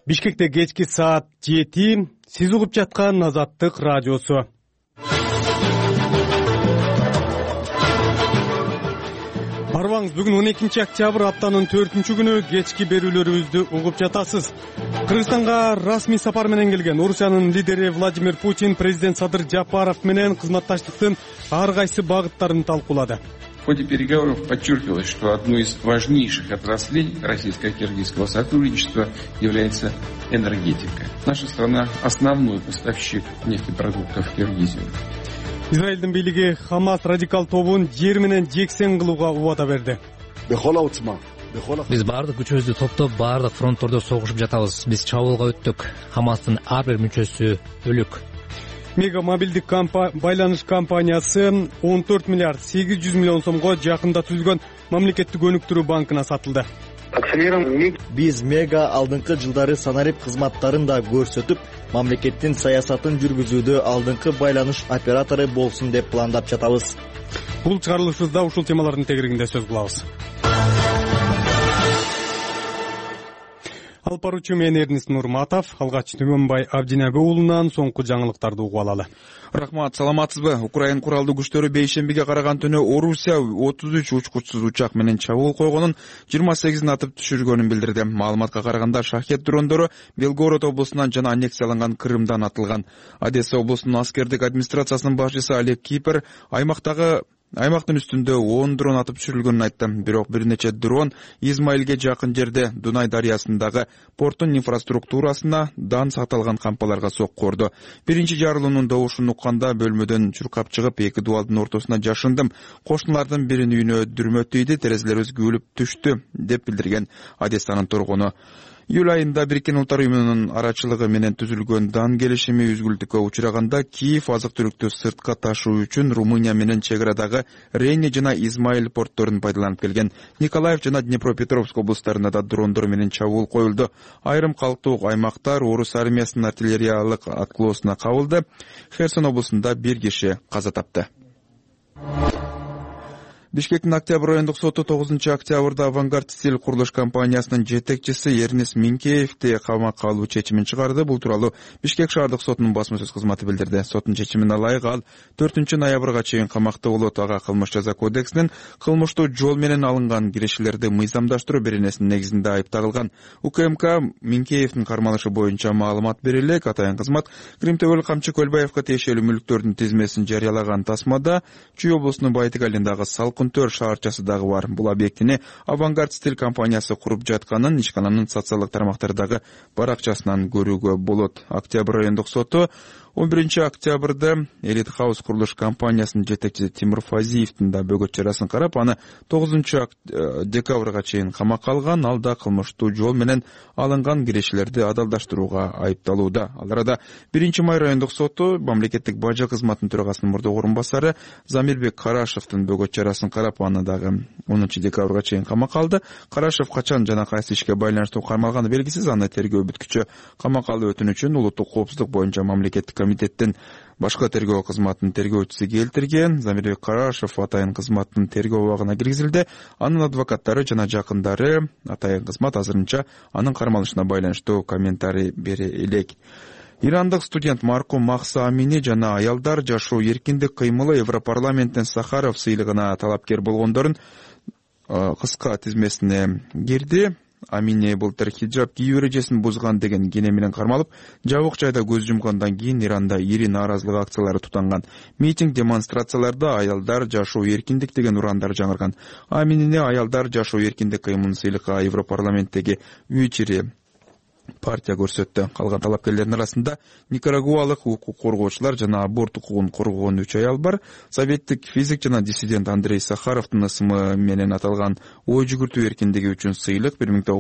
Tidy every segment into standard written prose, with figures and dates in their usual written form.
Бишкекте кечки саат 7. Сиз угуп жаткан Азаттык радиосу. Барбаңыз, бүгүн 12 октябрь аптанын 4-күнү кечки берүүлөрүбүздү угуп жатасыз. Кыргызстанга расмий сапар менен келген Орусиянын лидери Владимир Путин президент Садыр Жапаров менен кызматташтыктын ар кайсы багыттарын талкуулады. В ходе переговоров подчеркивалось, что одной из важнейших отраслей российско-киргизского сотрудничества является энергетика. Наша страна – основной поставщик нефтепродуктов в Киргизию. Израилдин бийлиги Хамас радикал тобун жер менен жексен кылууга убада берди. Биз баардык күчүбүздү топтоп, баардык фронттордо согушуп жатабыз. Биз чабуулга өттүк. Хамастын ар бир мүчөсү өлүк. Мега мобилдик байланыш компаниясы 14 миллиард 800 миллион сомго жакында түзүлгөн мамлекеттик өнүктүрүү банкына сатылды. Биз Мега алдыңкы жылдары санарип кызматтарын да көрсөтүп, мамлекеттин саясатын жүргүзүүдө алдыңкы байланыш оператору болсун деп пландап жатабыз. Бул чыгарылышыбызда ушул темалардын тегерегинде сөз кылабыз. Алып баруучу мен Эрнест Нурматов, алгач Түмөнбай Абдинабы уулунан соңку жаңылыктарды угуп алалы. Рахмат, саламатсызбы? Украин куралдуу күчтөрү бейшембиге караган түнү Орусия 33 учкучсуз учак менен чабуул койгонун, 28-ин атып түшүргөнүн билдирди. Маалыматка караганда шахет дрондору Белгород облусунан жана аннексияланган Крымдан атылган. Одесса облусунун аскердик администрациясынын башчысы Олег Кипер аймактын үстүндө 10 дрон атып түшүрүлгөнүн айтты. Бирок бир нече дрон Измаилге жакын жерде Дунай дарыясындагы порттун инфраструктурасына дан сакталган кампаларга сокку урду. Биринчи жарылуунун добушун укканда бөлмөдөн чуркап чыгып, эки дубалдын ортосуна жашындым. Кошуналардын биринин үйүнө дүрмө тийди, терезелерибиз күлүп түштү, деп билдирген Одессанын тургуну. Июль айында Бириккен Улуттар уюмунун арачылыгы менен түзүлгөн дан келишими үзгүлтүккө учураганда Киев азык-түлүктү сыртка ташуу үчүн Румыния менен чек арадагы Рейне жана Измаил портторун пайдаланып келген. Николаев жана Днепропетровск облустарында да дрондор менен чабуул коюлду. Айрым калктуу аймактар орус армиясынын артиллериялык аткылоосуна кабылды. Херсон облусунда бир киши каза тапты. Бишкектин Октябрь райондук соту 9 октябрда Авангард стиль курулуш компаниясынын жетекчиси Эрнест Минкеевди камакка алуу чечимин чыгарды. Бул тууралуу Бишкек шаардык сотунун басма сөз кызматы билдирди. Соттун чечимине ылайык ал 4 ноябрга чейин камакта болот. Ага кылмыш жаза кодексинин кылмыштуу жол менен алынган кирешелерди мыйзамдаштыруу беренесинин негизинде айып тагылган. УКМК Минкеевдин кармалышы боюнча маалымат бере элек. Атайын кызмат Крим Төбөл Камчы Көлбаевга тиешелүү мүлктөрдүн тизмесин жарыялаган тасмада Чүй облусунун Байтык айылындагы Салкунтөр шаарчасы дагы бар. Бул объектини Авангард стиль компаниясы куруп жатканын ишкананын социалдык тармактардагы баракчасынан көрүүгө болот. Октябрь райондук соту 11 октябрда Элит Хаус курулуш компаниясынын жетекчиси Тимур Фазиевдин да бөгөт чарасын карап, аны 9 декабрга чейин камакка алган. Ал да кылмыштуу жол менен алынган кирешелерди адалдаштырууга айыпталууда. Ал арада 1 май райондук соту мамлекеттик бажа кызматынын төрагасынын мурдагы орун басары Замирбек Карашевдин бөгөт чарасын карап, аны дагы 10 декабрга чейин камакка алды. Карашев качан жана кайсы ишке байланыштуу кармалганы белгисиз. Аны тергөө бүткүчү камакка алуу өтүнүчүн улуттук коопсуздук боюнча мамлекеттик комитеттин башкы тергөө кызматынын тергөөчүсү келтирген. Замирбек Карашев атайын кызматтын тергөө абагына киргизилди. Анын адвокаттары жана жакындары атайын кызмат азырынча анын кармалышына байланыштуу комментарий бере элек. Ирандык студент маркум Махса Амини жана аялдар жашоо эркиндик кыймылы Европарламенттин Сахаров сыйлыгына талапкер болгондордун кыска тизмесине кирди. Амини былтыр хиджаб кийүү эрежесин бузган деген кене менен кармалып, жабык жайда көз жумгандан кийин Иранда ири нааразылык акциялары тутанган. Митинг демонстрацияларда аялдар жашоо эркиндик деген урандар жаңырган. Аминини аялдар жашоо эркиндик кыймылын сыйлыкка Европарламенттеги үчүри партия көрсөттү. Калган талапкерлердин арасында никарагуалык укук коргоочулар жана аборт укугун коргоон 3 аял бар. Советтик физик жана диссидент Андрей Сахаровдун ысымы менен аталган ой жүгүртүү эркиндиги үчүн сыйлык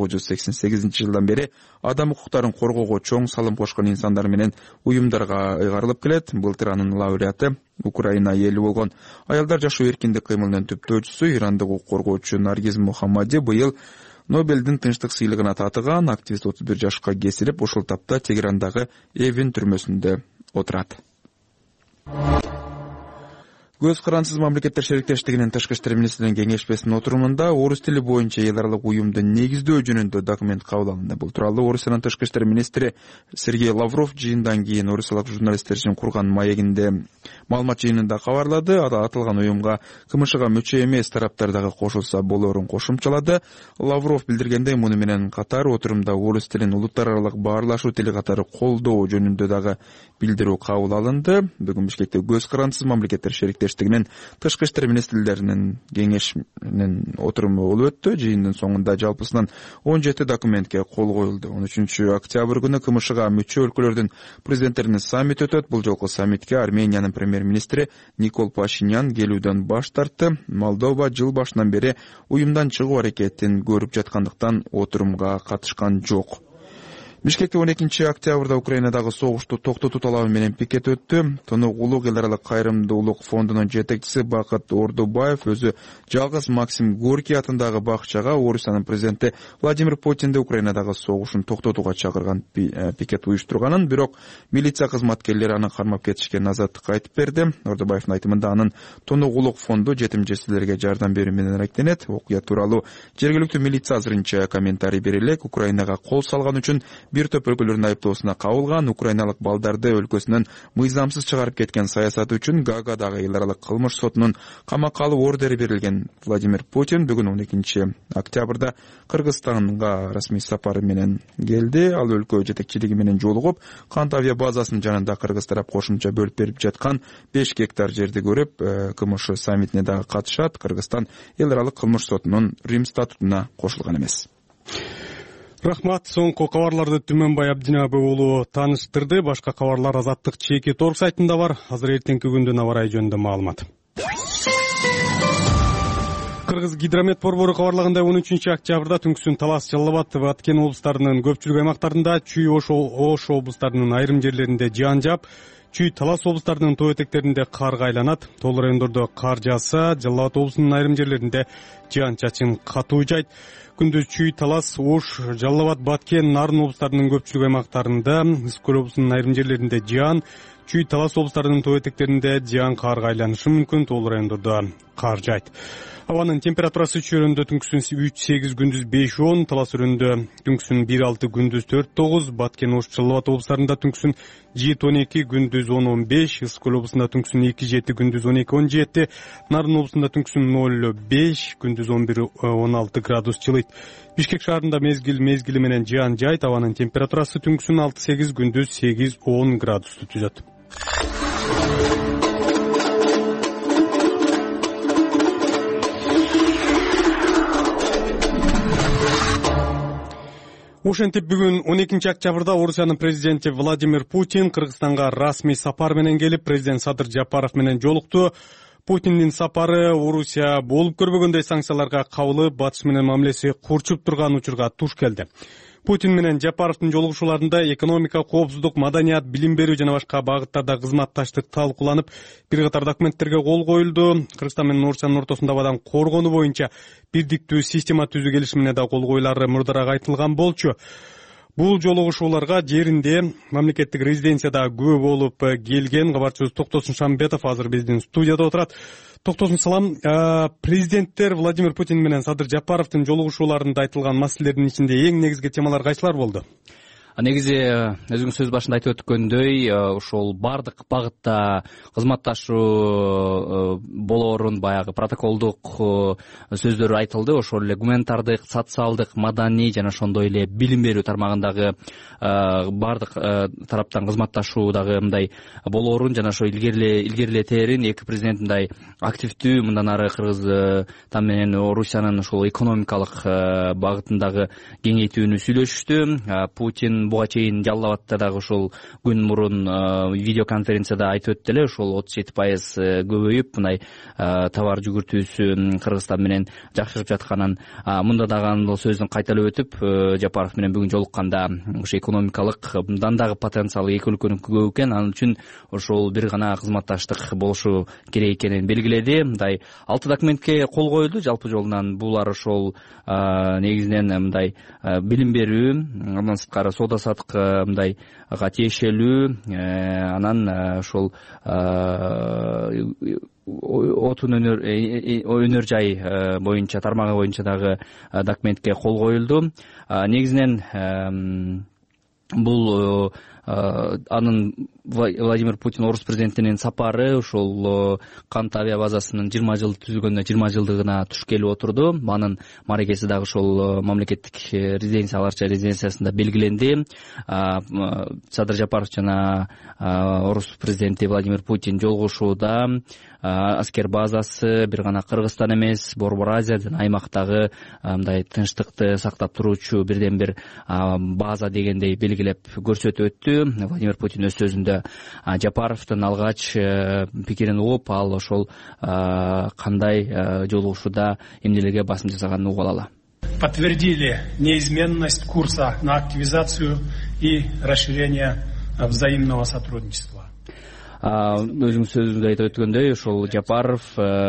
1988 жылдан бери адам укуктарын коргоого чоң салым кошкон инсандар менен уюмдарга ыйгарылып келет. Былтыр анын лауреаты Украина эли болгон аялдар жашоо эркиндик кыймылынын түптөөчүсү ирандык укук коргоочу Наргиз Мухаммади быйыл Нобелдин тынчтык сыйлыгына татыган. Активист 31 жашка кесилип, ушул тапта Тегерандагы Эвин түрмөсүндө отурат. Көз карансыз мамлекеттер шериктештигинин тышкы иштер министринин кеңешмесинин отурумунда орус тили боюнча эл аралык уюмду негиздөө жөнүндө документ кабыл алынды. Бул тууралуу Орусиянын тышкы иштер министри Сергей Лавров жыйындан кийин орусиялык журналисттер үчүн курган маегинде маалымат жыйынында кабарлады. Аталган уюмга КМШга мүчө эмес тараптар дагы кошулса болоорун кошумчалады. Лавров билдиргендей, муну менен катар отурумда орус тилин улуттар аралык баарлашуу тили катары колдоо жөнүндө дагы билдирүү кабыл алынды. Бүгүн Бишкекте көз карансыз мамлекеттер шериктештигинин тышкы иштер министрлеринин кеңешинин отуруму болуп өттү. Жыйындын соңунда жалпысынан 17 документке кол коюлду. 13 октябрь күнү КМШга мүчө өлкөлөрдүн президенттеринин саммити өтөт. Бул жолку саммитке Армениянын премьер-министри Никол Пашинян келүүдөн баш тартты. Молдова жыл башынан бери уюмдан чыгуу аракетин көрүп жаткандыктан отурумга катышкан жок. Бишкекте 12 октябрда Украинадагы согушту токтотуу талабы менен пикет өттү. Тону улуг эл аралык кайрымдуулук фондунун жетекчиси Бакыт Ордубаев өзү жалгыз Максим Горький атындагы бакчага Орусиянын президенти Владимир Путинди Украинадагы согушун токтотууга чакырган пикет уюштурганын, бирок милиция кызматкерлери аны кармап кетишкен азаттыкка айтып берди. Ордубаевдин айтымында анын тонук улук фонду жетим жесирлерге жардам берүү менен аракеттенет. Окуя тууралуу жергиликтүү милиция азырынча комментарий бере элек. Украинага кол салган үчүн бир топ өлкөлөрдүн айыптоосуна кабылган. Украиналык балдарды өлкөсүнөн мыйзамсыз чыгарып кеткен саясаты үчүн Гаагадагы эл аралык кылмыш сотунун камакка алуу ордери берилген. Владимир Путин бүгүн 12 октябрда Кыргызстанга расмий сапары менен келди. Ал өлкө жетекчилиги менен жолугуп, Кант авиа базасынын жанында кыргыз тарап кошумча бөлүп берип жаткан 5 гектар жерди көрүп, КМШ саммитине дагы катышат. Кыргызстан эл аралык кылмыш сотунун Рим статутуна кошулган эмес. Рахмат. Соңку кабарларды Түмөнбай Абдинабы уулу тааныштырды. Башка кабарлар Азаттык чеки торг сайтында бар. Азыр эртеңки күндүн аба ырайы жөнүндө маалымат. Кыргыз гидромет борбору кабарлагандай 13 октябрда түнкүсүн Талас, Жалал Абад, Баткен облустарынын көпчүлүк аймактарында, Чүй, Ош облустарынын айрым жерлеринде жаан жаап, Чүй, Талас облустарынын тоо этектеринде карга айланат. Тоол райондордо кар жааса, Жалал Абад облусунун айрым жерлеринде жаан-чачын катуу жайт. Күндүз Чүй, Талас, Ош, Жалал Абад, Баткен, Нарын облустарынын көпчүлүк аймактарында, Ысык көл облусунун айрым жерлеринде жаан, Чүй, Талас облустарынын тоо этектеринде жаан карга айланышы мүмкүн. Тоол райондордо кар жайт. Абанын температурасы Чүй өрөндө түнкүсүн 3-8, күндүз 5-10, Талас өрөндө түнкүсүн 1-6, күндүз 4-9, Баткен, Ош, Жалал Абад облустарында түнкүсүн 7-12, күндүз 10-15, Ысык көл облусунда түнкүсүн 2-7, күндүз 12-17, Нарын облусунда түнкүсүн 0-5, күндүз 11-16 градус жылыйт. Бишкек шаарында мезгили менен жаан жайт. Абанын температурасы түнкүсүн 6-8, күндүз 8-10 градусту түзөт. Ошентип бүгүн 12 октябрда Орусиянын президенти Владимир Путин Кыргызстанга расмий сапар менен келип, президент Садыр Жапаров менен жолукту. Путиндин сапары Орусия болуп көрбөгөндөй санкцияларга кабылып, батыш менен мамилеси курчуп турган учурга туш келди. Путин менен Жапаровдун жолугушууларында экономика, коопсуздук, маданият, билим берүү жана башка багыттарда кызматташтык талкууланып, бир катар документтерге кол коюлду. Кыргызстан менен Орусиянын ортосунда абадан коргонуу боюнча бирдиктүү система түзүү келишимине да кол коюлары мурдараак айтылган болчу. Бул жолугушууларга жеринде мамлекеттик резиденцияда күбө болуп келген кабарчыбыз Токтосун Шамбетов азыр биздин студияда отурат. Токтосун, салам. Президенттер Владимир Путин менен Садыр Жапаровдун жолугушууларында айтылган маселелердин ичинде эң негизги темалар кайсылар болду? Негизи өзүңүз сөз башында айтып өткөндөй, ошол бардык багытта кызматташуу болоорун баягы протоколдук сөздөр айтылды. Ошол эле гуманитардык, социалдык, маданий жана ошондой эле билим берүү тармагындагы бардык тараптан кызматташуу дагы мындай болоорун жана ошо илгерилетерин эки президент мындай активдүү мындан ары Кыргызстан менен Орусиянын ошол экономикалык багытындагы кеңейтүүнү сүйлөшүштү. Путин буга чейин Жалал Абадта дагы ушул күн мурун видеоконференцияда айтып өттү эле, ушул 37% көбөйүп мындай товар жүгүртүүсү Кыргызстан менен жакшырып жатканын, мында дагы анын сөзүн кайталап өтүп, Жапаров менен бүгүн жолукканда ошо экономикалык мындан дагы потенциалы эки өлкөнүкү көп экен, анын үчүн ошол бир гана кызматташтык болушу керек экенин белгиледи. Мындай 6 документке кол коюлду жалпы жолунан. Булар ошол негизинен мындай билим берүү, андан сырткары соода саттык мындайга тиешелүү, анан ошол отун өнөр жай боюнча тармагы боюнча дагы документке кол коюлду. Негизинен бул анын Владимир Путин орус президентинин сапары ушул Кант авиа базасынын 20 жыл түзүлгөнүнө 20 жылдыгына туш келип отурду. Анын мааракеси дагы ошол мамлекеттик резиденцияларча резиденциясында белгиленди. Садыр Жапаров жана орус президенти Владимир Путин жолугушууда аскер базасы бир гана Кыргызстан эмес, Борбор Азия жана аймактагы мындай тынчтыкты сактап туруучу бирден бир база дегендей белгилеп көрсөтүп өттү. Владимир Путин өз сөзүндө Жапаровдун алгач пикирин угуп, ал ошол кандай жолугушууда эмнелерге басым жасаганын угуп алалы. Подтвердили неизменность курса на активизацию и расширение взаимного сотрудничества. Өзүңүз сөзүңүздө айтып өткөндөй, ошол Жапаров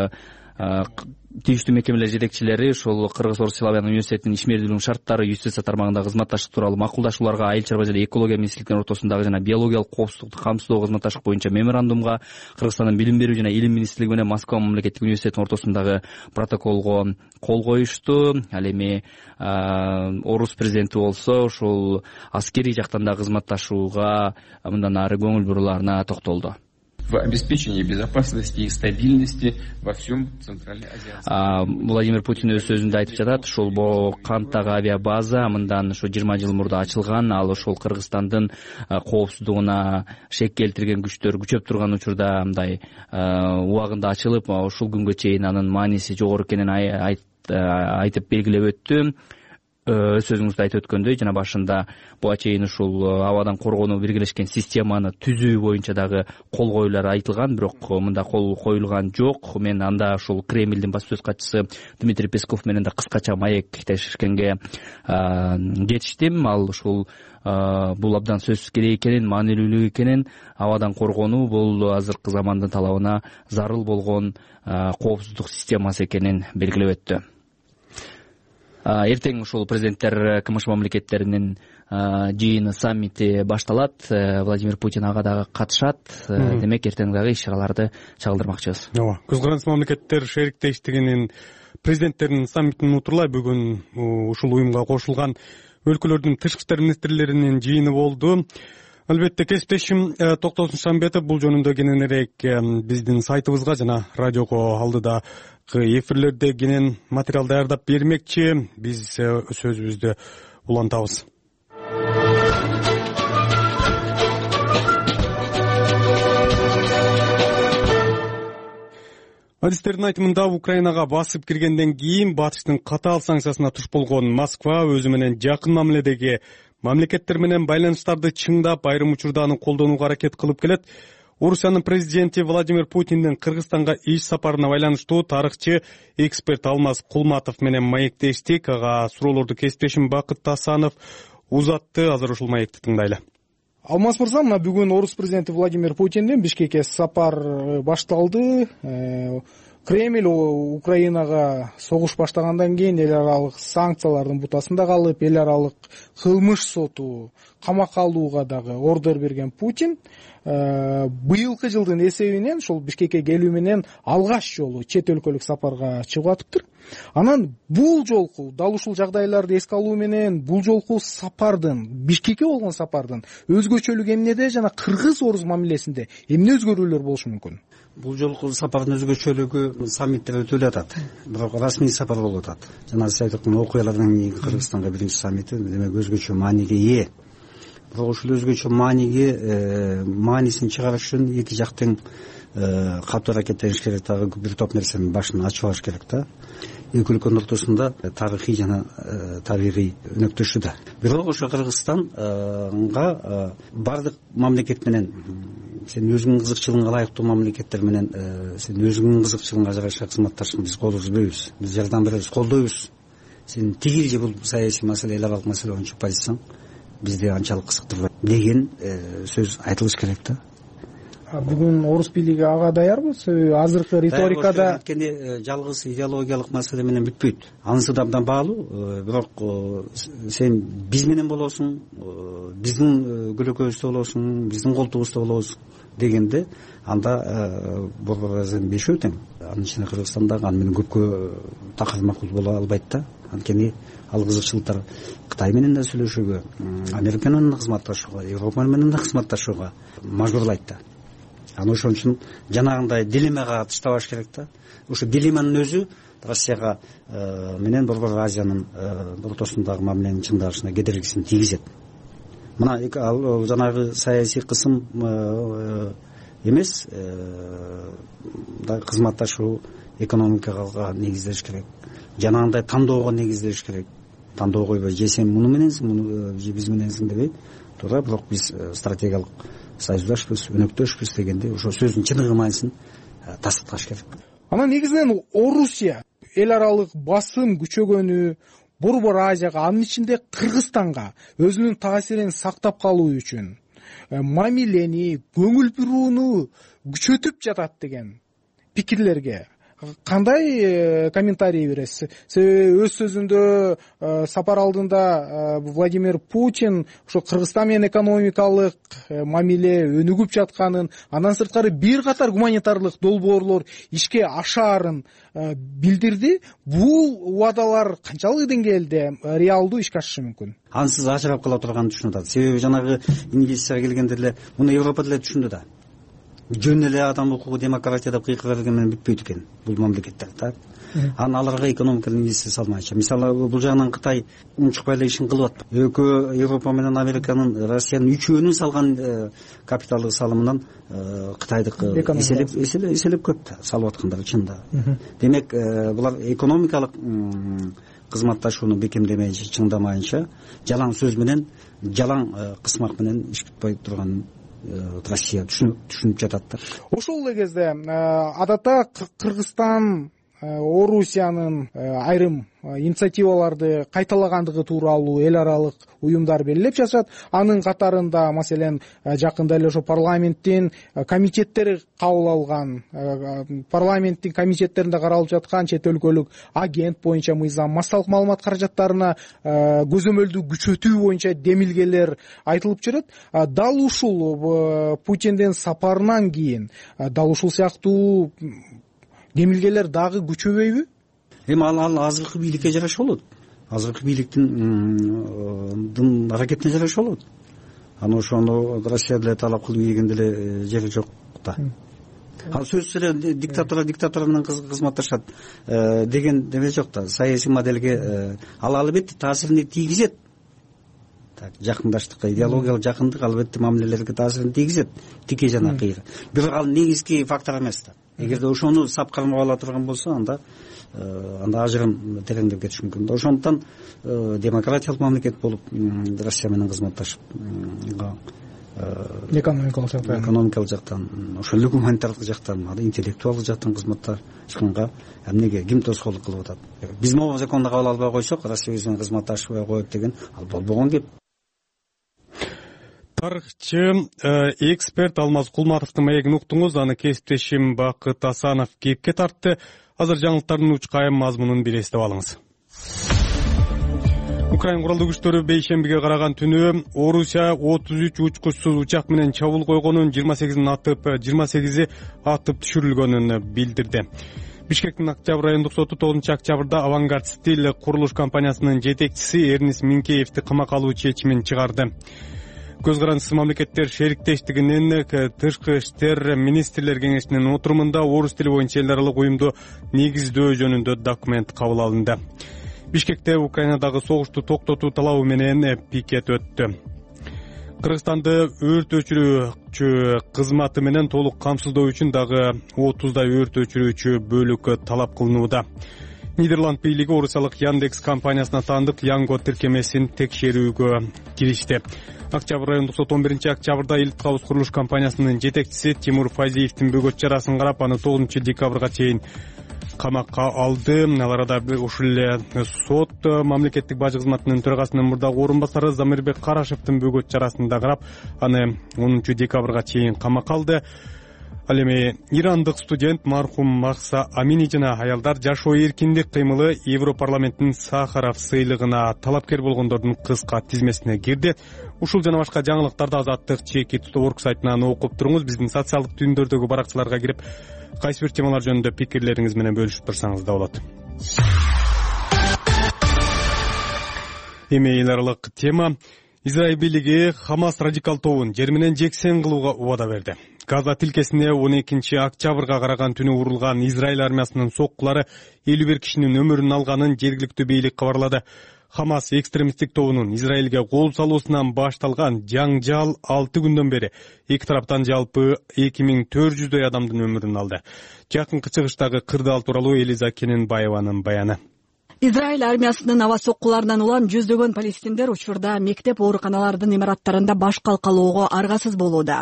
тийиштүү мекемелер жетекчилери ошол Кыргыз-Орус Славян университетинин ишмердүүлүгүнүн шарттары юстиция тармагындагы кызматташтык тууралуу макулдашууларга, айыл чарба жана экология министрликтин ортосундагы жана биологиялык коопсуздукту камсыздоого кызматташтык боюнча меморандумга, Кыргызстандын билим берүү жана илим министрлиги менен Москва мамлекеттик университетинин ортосундагы протоколго кол коюшту. Ал эми орус президенти болсо ушул аскерий жактан да кызматташууга мындан ары көңүл буруларына токтолду. В обеспечении безопасности и стабильности во всем Центральноазиатском. Владимир Путин өз сөзүндө айтып жатат, ушул Канттагы авиабаза мындан 20 жыл мурда ачылган. Ал ошол Кыргызстандын коопсуздугуна шек келтирген күчтөр күчөп турган учурда мындай убагында ачылып, ушул күнгө чейин анын мааниси жогору экенин айтып белгилеп өттү. Сөзүңүздө айтып өткөндөй, жана башында буга чейин ушул абадан коргонуу биргелешкен системаны түзүү боюнча дагы кол коюулар айтылган, бирок мында кол коюлган жок. Мен анда ушул Кремлдин баш сөз катчысы Дмитрий Песков менен да кыскача маектешкенге жетиштим. Ал ушул бул абдан сөзсүз керек экенин, маанилүүлүк экенин, абадан коргонуу бул азыркы замандын талабына зарыл болгон коопсуздук системасы экенин белгилеп өттү. Эртең ушул президенттер КМШ мамлекеттеринин жыйыны, саммити башталат. Владимир Путин ага дагы катышат. Демек эртең дагы иш-чараларды чагылдырмакчыбыз. Ооба, көз каранды мамлекеттер шериктештигинин президенттеринин саммитин утурлай бүгүн ушул уюмга кошулган өлкөлөрдүн тышкы иштер министрлеринин жыйыны болду. Албетте кесиптешим Токтосун Шамбетов бул жөнүндө кененирээк биздин сайтыбызга жана радиого алдыдагы эфирлерде кенен материал даярдап бермекчи. Биз сөзүбүздү улантабыз. Адистердин айтымында Украинага басып киргенден кийин батыштын катаал санкциясына туш болгон Москва өзү менен жакын мамиледеги мамлекеттер менен байланыштарды чыңдап, айрым учурда аны колдонууга аракет кылып келет. Орусиянын президенти Владимир Путиндин Кыргызстанга иш сапарына байланыштуу тарыхчы эксперт Алмаз Кулматов менен маектештик. Ага суроолорду кесиптешим Бакыт Тасанов узатты. Азыр ушул маекти тыңдайлы. Алмаз мырза, мына бүгүн орус президенти Владимир Путиндин Бишкекке сапар башталды. Кремль Украинага согуш баштагандан кийин эл аралык санкциялардын бутасында калып, эл аралык кылмыш соту камакка алууга дагы ордер берген Путин быйылкы жылдын эсебинен ушул Бишкекке келүү менен алгач жолу чет өлкөлүк сапарга чыгып атыптыр. Анан бул жолку дал ушул жагдайларды эске алуу менен бул жолку сапардын, Бишкекке болгон сапардын өзгөчөлүгү эмнеде жана кыргыз-орус мамилесинде эмне өзгөрүүлөр болушу мүмкүн? Бул жолку сапардын өзгөчөлүгү саммиттер өтүп атат, бирок расмий сапар болуп атат. Жана сиз айтып аткан окуялардан кийин Кыргызстанга биринчи саммити демек өзгөчө мааниге ээ. Бирок ушул өзгөчө маанисин чыгарыш үчүн эки жактын катуу аракеттениш керек, дагы бир топ нерсенин башын ачып алыш керек да. Эки өлкөнүн ортосунда тарыхый жана табигый өнөктөшүү да. Бирок ошо Кыргызстанга бардык мамлекет менен, сен өзүңүн кызыкчылыгыңа ылайыктуу мамлекеттер менен сен өзүңүн кызыкчылыгыңа жараша кызматташып биз кол үзбөйбүз, биз жардам беребиз, колдойбуз. Сен тигил же бул саясий маселе, эл аралык маселе боюнча позицияң бизди анчалык кызыктырбайт деген сөз айтылыш керек да. Бүгүн орус бийлиги ага даярбы? Азыркы риторикада анткени жалгыз идеологиялык маселе менен бүтпөйт. Анысы да абдан баалуу, бирок сен биз менен болосуң, биздин көлөкөбүздө болосуң, биздин колтугубузда болосуң, дегенде анда борбор азиянын бешөө тең, анын ичинде Кыргызстандагы аны менен көпкө такыр макул боло албайт да. Анткени ал кызыкчылыктар Кытай менен да сүйлөшүүгө, Америка менен кызматташууга, Европа менен да кызматташууга мажбурлайт да. Аны ошон үчүн жанагындай дилеммага таштабаш керек да. Ошо дилемманын өзү Россияга менен борбор Азиянын ортосундагы мамиленин чындалышына кедергисин тийгизет. Мына ал жанагы саясий кысым эмес, кызматташуу экономикага негизделиш керек. Жанагындай тандоого негизделиш керек. Тандоо койбой, же сен муну мененсиң, же биз мененсиң дебей, туура, бирок биз стратегиялык союздашпыз, өнөктөшпүз дегенде ошо сөздүн чыныгы мааниsin тастыкташ керек. Анан негизинен Орусия эл аралык басым күчөгөнү Борбор Азияга, анын ичинде Кыргызстанга өзүнүн таасирин сактап калуу үчүн мамилени, көңүл бурууну күчөтүп жатат деген пикирлерге кандай комментарий бересиз? Өз сөзүндө сапар алдында Владимир Путин ошо Кыргызстан менен экономикалык мамиле өнүгүп жатканын, андан сырткары бир катар гуманитарлык долбоорлор ишке ашаарын билдирди. Бул убадалар канчалык деңгээлде реалдуу ишке ашышы мүмкүн? Ансыз ажырап кала турганын түшүнүп атат. Себеби жанагы инвестицияга келгенде эле муну Европа деле түшүндү да. Жөн эле адам укугу, демократия деп кыйкыра берген менен бүтпөйт экен бул мамлекеттер да. Аларга экономикалык инвестиция салмайчы. Мисалы бул жагынан Кытай унчукпай эле ишин кылып атпайбы. Экөө Европа менен Американын, Россиянын үчөөнүн салган капиталдык салымынан Кытайдык эселеп көп да салып аткандар чында. Демек булар экономикалык кызматташууну бекемдемей, чыңдамайынча жалаң сөз менен, жалаң кысмак менен иш бүтпөй турганын Россия түшүнүп жатат да. Ошол эле кезде адатта Кыргызстан Орусиянын айрым инициативаларды кайталагандыгы тууралуу эл аралык уюмдар белгилеп жатышат. Анын катарында маселен жакында эле ошо парламенттин комитеттери кабыл алган, парламенттин комитеттеринде каралып жаткан чет өлкөлүк агент боюнча мыйзам, массалык маалымат каражаттарына көзөмөлдү күчөтүү боюнча демилгелер айтылып жүрөт. Дал ушул Путиндин сапарынан кийин дал ушул сыяктуу демилгелер дагы күчөбөйбү? Эми ал азыркы бийликке жараша болот. Азыркы бийликтин аракетине жараша болот. Аны ошону Россия деле талап кылып ийген деле жери жок да. Ал сөзсүз эле диктатор менен кызматташат деген деме жок да. Саясий моделге ал албетте таасирин тийгизет. Жакындаштыкка, идеологиялык жакындык албетте мамилелерге таасирин тийгизет. Тике жана кыйры. Бирок ал негизги фактор эмес да. Эгерде ошону сап кармап ала турган болсо, анда ажырым тереңдеп кетиши мүмкүн. Ошондуктан демократиялык мамлекет болуп Россия менен кызматташып экономикалык жактан, ошол эле гуманитардык жактан, интеллектуалдык жактан кызматташканга эмнеге ким тоскоолдук кылып атат? Биз могу законду кабыл албай койсок, Россия биз менен кызматташпай коет деген ал болбогон кеп. Тарыхчы эксперт Алмаз Кулматовдун маегин уктуңуз, аны кесиптешим Бакыт Асанов кепке тартты. Азыр жаңылыктардын учкайым мазмунун бир эстеп алыңыз. Украин куралдуу күчтөрү бейшембиге караган түнү Орусия 33 учкучсуз учак менен чабуул койгонун, 28 атып түшүрүлгөнүн билдирди. Бишкектин Октябрь райондук соту 9 октябрда Авангард Стиль курулуш компаниясынын жетекчиси Эрнис Минкеевди камакка алуу чечимин чыгарды. Көз карандысыз мамлекеттер шериктештигинин тышкы иштер министрлер кеңешинин отурумунда орус тили боюнча эл аралык уюмду негиздөө жөнүндө документ кабыл алынды. Бишкекте Украинадагы согушту токтотуу талабы менен пикет өттү. Кыргызстанды өрт өчүрүүчү кызматы менен толук камсыздоо үчүн дагы 30 өрт өчүрүүчү бөлүк талап кылынууда. Нидерланд бийлиги орусиялык Яндекс компаниясына таандык Янго тиркемесин текшерүүгө киришти. Октябрь райондук сот 11 октябрда Элит Хаус курулуш компаниясынын жетекчиси Тимур Фазиевдин бөгөт чарасын карап, аны 9 декабрга чейин камакка алды. Ал арада ушул эле сот мамлекеттик бажы кызматынын төрагасынын мурдагы орун басары Замирбек Карашевдин бөгөт чарасын да карап, аны 10 декабрга чейин камакка алды. Ал эми ирандык студент мархум Махса Амини жана аялдар жашоо эркиндик кыймылы Европарламенттин Сахаров сыйлыгына талапкер болгондордун кыска тизмесине кирди. Ушул жана башка жаңылыктарды Азаттык Чеки.org сайтынан окуп туруңуз. Биздин социалдык түйүндөрдөгү баракчаларга кирип, кайсы бир темалар жөнүндө пикирлериңиз менен бөлүшүп турсаңыз да болот. Эми эл аралык тема. Израиль бийлиги Хамас радикал тобун жер менен жексен кылууга убада берди. Газа тилкесине 12 октябрга караган түнү урулган Израиль армиясынын соккулары 51 кишинин өмүрүн алганын жергиликтүү бийлик кабарлады. Хамас экстремисттик тобунун Израилге кол салуусунан башталган жаңжал 6 күндөн бери эки тараптан жалпы 2400дөй адамдын өмүрүн алды. Жакынкы чыгыштагы кырдаал тууралуу Элиза Кененбаеванын баяны. Израиль армиясынын аба соккуларынан улам жүздөгөн палестиндер учурда мектеп ооруканалардын имараттарында баш калкалоого аргасыз болууда.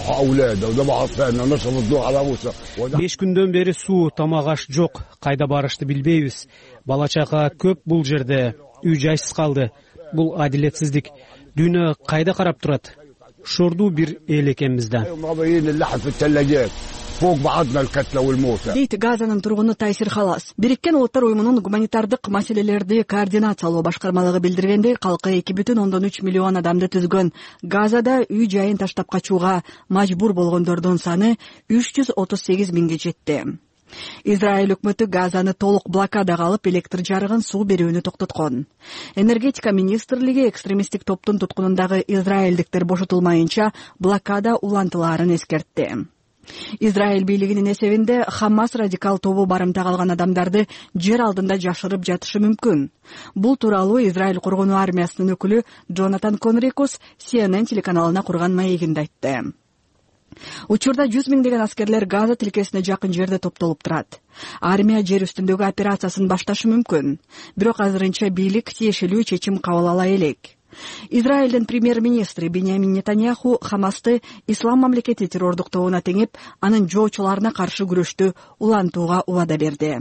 5 күндөн бери суу, тамак аш жок. Кайда барышты билбейбиз. Бала чака көп бул жерде. Үй жайсыз калды. Бул адилетсиздик. Дүйнө кайда карап турат? Шордуу бир эл экенбиз да. Дейт Газанын тургуну Тайсир Халас. Бириккен Улуттар уюмунун гуманитардык маселелерди координациялоо башкармалыгы билдиргендей, калкы 2,3 миллион адамды түзгөн Газада үй жайын таштап качууга мажбур болгондордун саны 338 миңге жетти. Израиль өкмөтү Газаны толук блокадага алып, электр жарыгын, суу берүүнү токтоткон. Энергетика министрлиги экстремисттик топтун туткунундагы израилдиктер бошотулмайынча блокада улантылаарын эскертти. Израиль бийлигинин эсебинде Хамас радикал тобу барымтага алган адамдарды жер алдында жашырып жатышы мүмкүн. Бул тууралуу Израиль коргонуу армиясынын өкүлү Джонатан Конрикус CNN телеканалына курган маегинде айтты. Учурда 100 миңдеген аскерлер Газа тилкесине жакын жерде топтолуп турат. Армия жер үстүндөгү операциясын башташы мүмкүн. Бирок азырынча бийлик тиешелүү чечим кабыл ала элек. Израилдин премьер-министри Беньямин Нетаньяху Хамасты ислам мамлекети террордук тобуна теңеп, анын жоочуларына каршы күрөштү улантууга убада берди.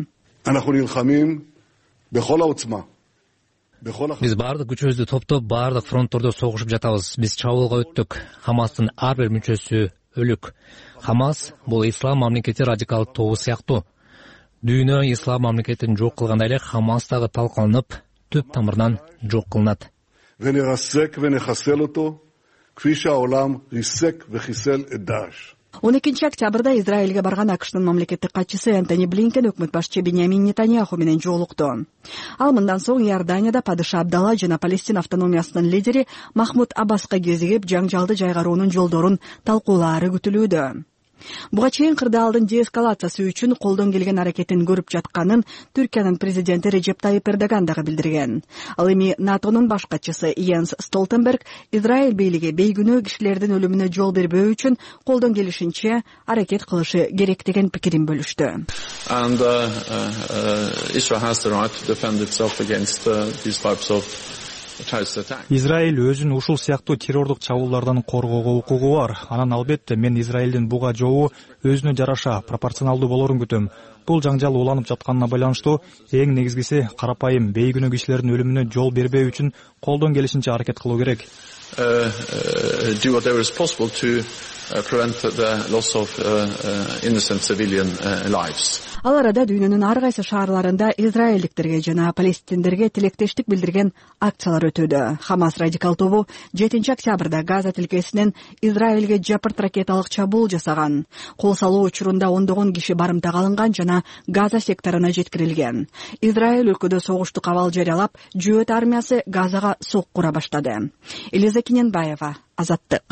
Биз баардык күчүбүздү топтоп, баардык фронттордо согушуп жатабыз. Биз чабуулга өттүк. Хамастын ар бир мүчөсү өлүк. Хамас бул ислам мамлекети радикал тобу сыяктуу. Дүйнө ислам мамлекетин жок кылгандай эле Хамас дагы талкаланып, түп тамырынан жок кылынат. 12 октябрда Израилге барган АКШнын мамлекеттик катчысы Энтони Блинкен өкмөт башчы Беньямин Нетаньяху менен жолукту. Ал мындан соң Иорданияда падыша Абдалла жана Палестин автономиясынын лидери Махмуд Аббаска кезигип, жаңжалды жайгаруунун жолдорун талкуулаары күтүлүүдө. Буга чейин кырдаалдын деэскалациясы үчүн колдон келген аракетин көрүп жатканын Түркиянын президенти Режеп Тайип Эрдоган дагы билдирген. Ал эми НАТОнун баш катчысы Йенс Столтенберг Израиль бийлиги бейгүнөө кишилердин өлүмүнө жол бербөө үчүн колдон келишинче аракет кылышы керек деген пикирин бөлүштү. Израиль өзүн ушул сыяктуу террордук чабуулдардан коргоого укугу бар. Анан албетте мен Израилдин буга жообу өзүнө жараша, пропорционалдуу болорун күтөм. Бул жаңжал уланып жатканына байланыштуу эң негизгиси карапайым бейгүнөө кишилердин өлүмүнө жол бербөө үчүн колдон келишинче аракет кылуу керек. Ал арада дүйнөнүн ар кайсы шаарларында израилдиктерге жана палестиндерге тилектештик билдирген акциялар өтүүдө. Хамас радикал тобу 7 октябрда Газа тилкесинен Израилге жапырт ракеталык чабуул жасаган. Кол салуу учурунда ондогон киши барымтага алынган жана Газа секторуна жеткирилген. Израиль өлкөдө согуштук абал жарыялап, жөөт армиясы Газага сок кура баштады. Элиза Кененбаева, Азаттык.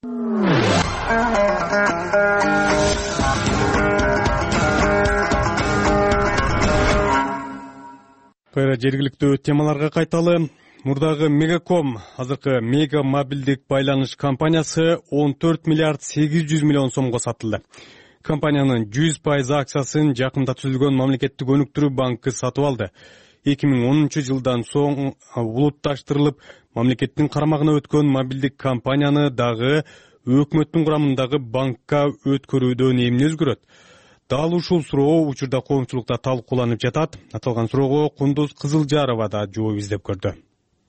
Кайра жергиликтүү темаларга кайталы. Мурдагы Мегаком, азыркы Мега мобилдик байланыш компаниясы 14 миллиард 800 миллион сомго сатылды. Компаниянын 100% акциясын жакында түзүлгөн мамлекеттик өнүктүрүү банкы сатып алды. 2010 жылдан соң улутташтырылып, мамлекеттин карамагына өткөн мобилдик компанияны дагы өкмөттүн курамындагы банкка өткөрүүдөн эмне өзгөрөт? Дал ушул суроо учурда коомчулукта талкууланып жатат. Аталган суроого Кундуз Кызылжарова да жооп издеп көрдү.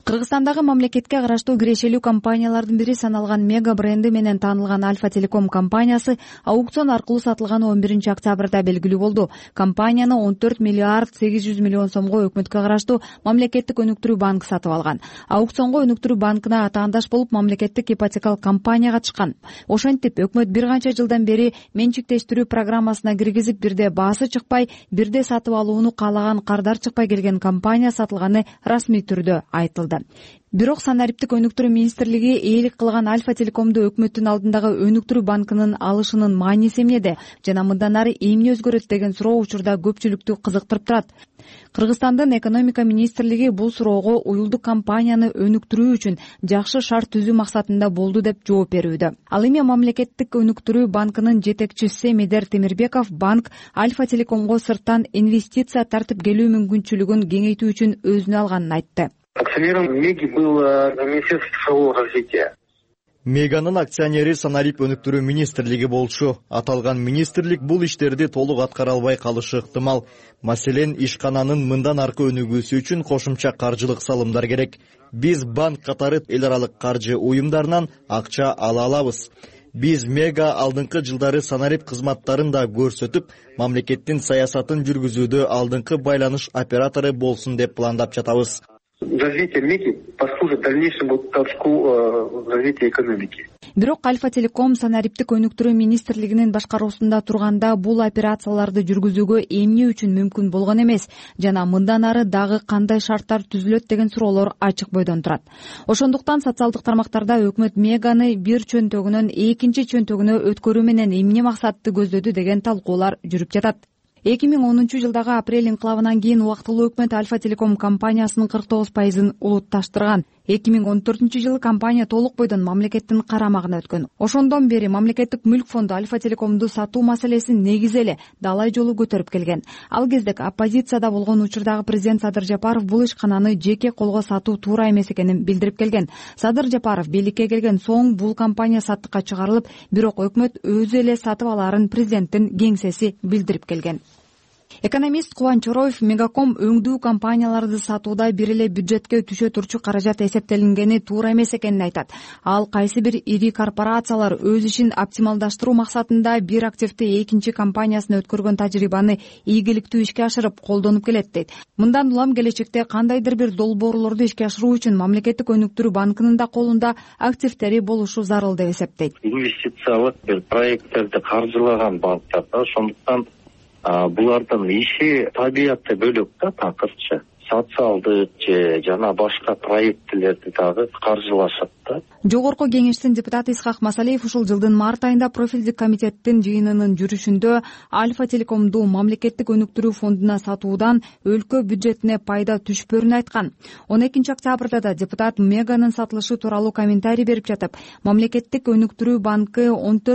Кыргызстандагы мамлекетке караштуу кирешелүү компаниялардын бири саналган Мега бренди менен таанылган Альфа Телеком компаниясы аукцион аркылуу сатылганы 11 октябрда белгилүү болду. Компанияны 14 миллиард 800 миллион сомго өкмөткө караштуу мамлекеттик өнүктүрүү банкы сатып алган. Аукционго өнүктүрүү банкына атаандаш болуп мамлекеттик ипотекалык компания катышкан. Ошентип өкмөт бир канча жылдан бери менчиктештирүү программасына киргизип, бирде баасы чыкпай, бирде сатып алууну каалаган кардар чыкпай келген компания сатылганы расмий түрдө айтылды. Бирок санариптик өнүктүрүү министрлиги ээлик кылган Альфа Телекомду өкмөттүн алдындагы өнүктүрүү банкынын алышынын мааниси эмнеде жана мындан ары эмне өзгөрөт деген суроо учурда көпчүлүктү кызыктырып турат. Кыргызстандын экономика министрлиги бул суроого уюлдук компанияны өнүктүрүү үчүн жакшы шарт түзүү максатында болду деп жооп берүүдө. Ал эми мамлекеттик өнүктүрүү банкынын жетекчиси Медер Темирбеков банк Альфа Телекомго сырттан инвестиция тартып келүү мүмкүнчүлүгүн кеңейтүү үчүн өзүнө алганын айтты. Акционером Меги было Министерство цифрового развития. Меганын акционери Санарип өнүктүрүү министрлиги болчу. Аталган министрлик бул иштерди толук аткара албай калышы ыктымал. Маселен, ишкананын мындан аркы өнүгүүсү үчүн кошумча каржылык салымдар керек. Биз банк катары эл аралык каржы уюмдарынан акча ала алабыз. Биз Мега алдыңкы жылдары Санарип кызматтарын да көрсөтүп, мамлекеттин саясатын жүргүзүүдө алдыңкы байланыш оператору болсун деп пландап жатабыз. Развитие Меги послужит дальнейшему толчку развития экономики. Бирок Альфа Телеком санариптик өнүктүрүү министрлигинин башкаруусунда турганда бул операцияларды жүргүзүүгө эмне үчүн мүмкүн болгон эмес жана мындан ары дагы кандай шарттар түзүлөт деген суроолор ачык бойдон турат. Ошондуктан социалдык тармактарда өкмөт Меганы бир чөнтөгүнөн экинчи чөнтөгүнө өткөрүү менен эмне максатты көздөдү деген талкуулар жүрүп жатат. 2010 жылдагы апрель инкылабынан кийин убактылуу өкмөт Альфа Телеком компаниясынын 49% улутташтырган. 2014 жылы компания толук бойдон мамлекеттин карамагына өткөн. Ошондон бери мамлекеттик мүлк фонду Альфа Телекомду сатуу маселесин негизи эле далай жолу көтөрүп келген. Ал кезде оппозицияда болгон учурдагы президент Садыр Жапаров бул ишкананы жеке колго сатуу туура эмес экенин билдирип келген. Садыр Жапаров бийликке келген соң бул компания саттыкка чыгарылып, бирок өкмөт өзү эле сатып алаарын президенттин кеңсеси билдирип келген. Экономист Кубан Чороев Мегаком өңдүү компанияларды сатууда бир эле бюджетке түшө турчу каражат эсептелингени туура эмес экенин айтат. Ал кайсы бир ири корпорациялар өз ишин оптималдаштыруу максатында бир активди экинчи компаниясына өткөргөн тажрыйбаны ийгиликтүү ишке ашырып колдонуп келет дейт. Мындан улам келечекте кандайдыр бир долбоорлорду ишке ашыруу үчүн мамлекеттик өнүктүрүү банкынын да колунда активдери болушу зарыл деп эсептейт. Инвестициялык бир проекттерди каржылаган банктар да, ошондуктан булардын иши табиятты бөлөк да, такырчы. Социалдык же жана башка проекттерди дагы каржылашат да. Жогорку кеңештин депутаты Исхак Масалиев ушул жылдын март айында профилдик комитеттин жыйынынын жүрүшүндө Альфа Телекомду мамлекеттик өнүктүрүү фондуна сатуудан өлкө бюджетине пайда түшпөрүн айткан. 12 октябрда да депутат Меганын сатылышы тууралуу комментарий берип жатып, мамлекеттик өнүктүрүү банкы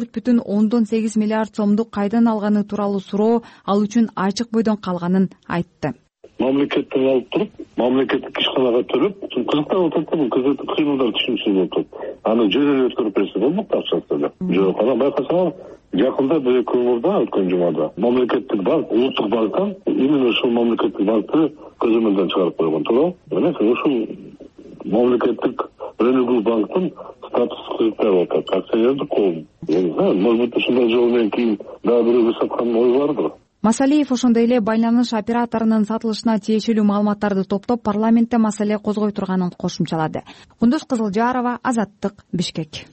14,8 миллиард сомду кайдан алганы тууралуу суроо ал үчүн ачык бойдон калганын айтты. Мамлекеттен алып туруп, мамлекеттик ишканага төлөп, кызыктап атат да, бул кызыктуу кыймылдар түшүнүксүз болуп атат. Аны жөн эле өткөрүп берсе болмок да, акчасы эле. Жок, анан байкасаң, жакында бир көңүлдө өткөн жумада мамлекеттик банк, улуттук банктан именно ушул мамлекеттик банкты көзөмөлдөн чыгарып койгон, туура? Мына ушул мамлекеттик өнүгүү банктын статусу кызыктап атат. Акционердик коом. Может быть, ушундай жол менен кийин дагы бирөөгө саткан ой бардыр. Масалиев ошондой эле байланыш операторунун сатылышына тиешелүү маалыматтарды топтоп парламентте маселе козгой турганын кошумчалады. Кундуз Кызылжарова, Азаттык, Бишкек.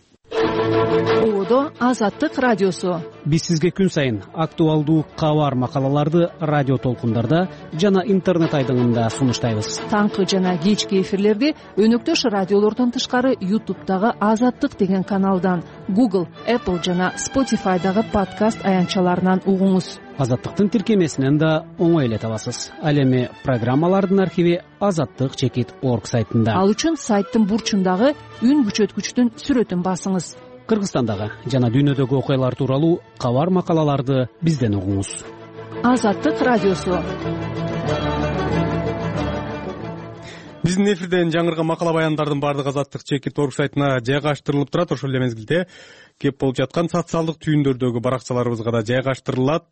Оодо Азаттык радиосу. Биз сизге күн сайын актуалдуу кабар макалаларды радио толкундарда жана интернет айдыңында сунуштайбыз. Таңкы жана кечки эфирлерди өнөктөш радиолордон тышкары YouTube'дагы Азаттык деген каналдан, Google, Apple жана Spotify'дагы подкаст аянтчаларынан угуңуз. Азаттыктын тиркемесинен да оңой эле табасыз. Ал эми программалардын архиви azattik.org сайтында. Ал үчүн сайттын бурчундагы үн күчөткүчтүн сүрөтүн басыңыз. Кыргызстандагы жана дүйнөдөгү окуялар тууралуу кабар макалаларды бизден угуңуз. Азаттык радиосу. Биздин эфирден жаңырган макала баяндардын баардыгы azattik.org сайтына жайгаштырылып турат. Ошол эле мезгилде кеп болуп жаткан социалдык түйүндөрдөгү баракчаларыбызга да жайгаштырылат.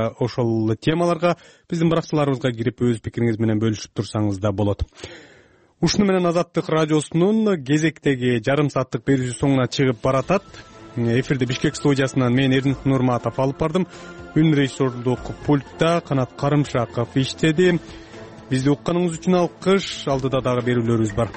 Ошол темаларга биздин баракчаларыбызга кирип өз пикириңиз менен бөлүшүп турсаңыз да болот. Ушуну менен Азаттык радиосунун кезектеги жарым сааттык берүүсү соңуна чыгып баратат. Эфирде Бишкек студиясынан мен Эрдинет Нурматов алып бардым. Үн режиссерлук пультта Канат Карымшаков иштеди. Бизди укканыңыз үчүн алкыш. Алдыда дагы берүүлөрүбүз бар.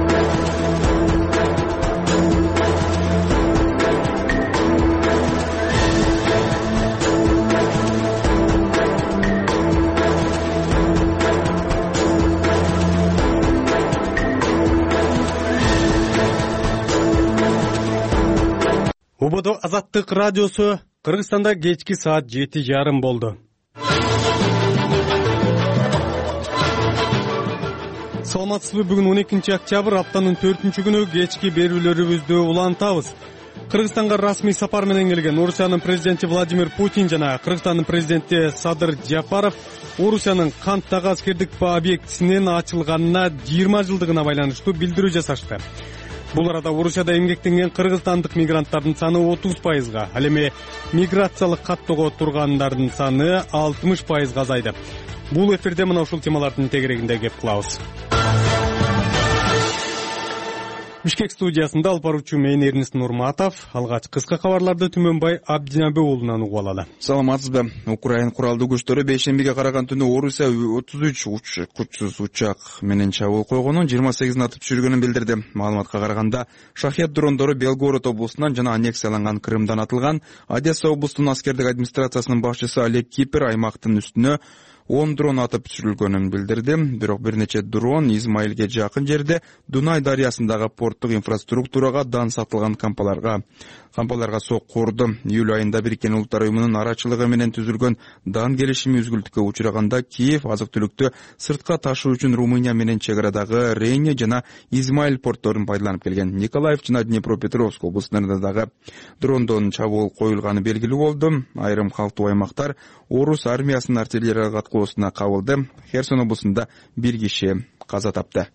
Убодо Азаттык радиосу. Кыргызстанда кечки саат 7:30 болду. Саламатсызбы? Бүгүн 12 октябрь, аптанын 4-күнү кечки берүүлөрүбүздү улантабыз. Кыргызстанга расмий сапар менен келген Орусиянын президенти Владимир Путин жана Кыргызстандын президенти Садыр Жапаров Орусиянын канттагы аскердик объектисинин ачылганына 20 жылдыгына байланыштуу билдирүү жасашты. Бул арада Орусияда эмгектенген кыргызстандык мигранттардын саны 30%, ал эми миграциялык каттоого тургандардын саны 60% азайды. Бул эфирде мына ушул темалардын тегерегинде кеп кылабыз. Бишкек студиясында алып баруучу мен Эрдинет Нурматов. Алгач кыска кабарларды Түмөнбай Абдинабы уулунан угуп алалы. Саламатсызбы? Украин куралдуу күчтөрү бейшембиге караган түнү Орусия 33 учкучсуз учак менен чабуул койгонун, 28 атып түшүргөнүн билдирди. Маалыматка караганда, Шахет дрондору Белгород облусунан жана аннексияланган Крымдан атылган. Одесса облустунун аскердик администрациясынын башчысы Олег Кипер аймактын үстүнө 10 дрон атып түшүрүлгөнүн билдирди. Бирок бир нече дрон Измаилге жакын жерде Дунай дарыясындагы порттук инфраструктурага дан сатылган кампаларга сокку урду. Июль айында Бириккен Улуттар уюмунун арачылыгы менен түзүлгөн дан келишими үзгүлтүккө учураганда Киев азык-түлүктү сыртка ташуу үчүн Румыния менен чек арадагы Рейне жана Измаил портторун пайдаланып келген. Николаев жана Днепропетровск облустарында дагы дрондон чабуул коюлганы белгилүү болду. Айрым калктуу аймактар Орус армиясынын артиллерия каткоосуна кабылды. Херсон облусунда бир киши каза тапты.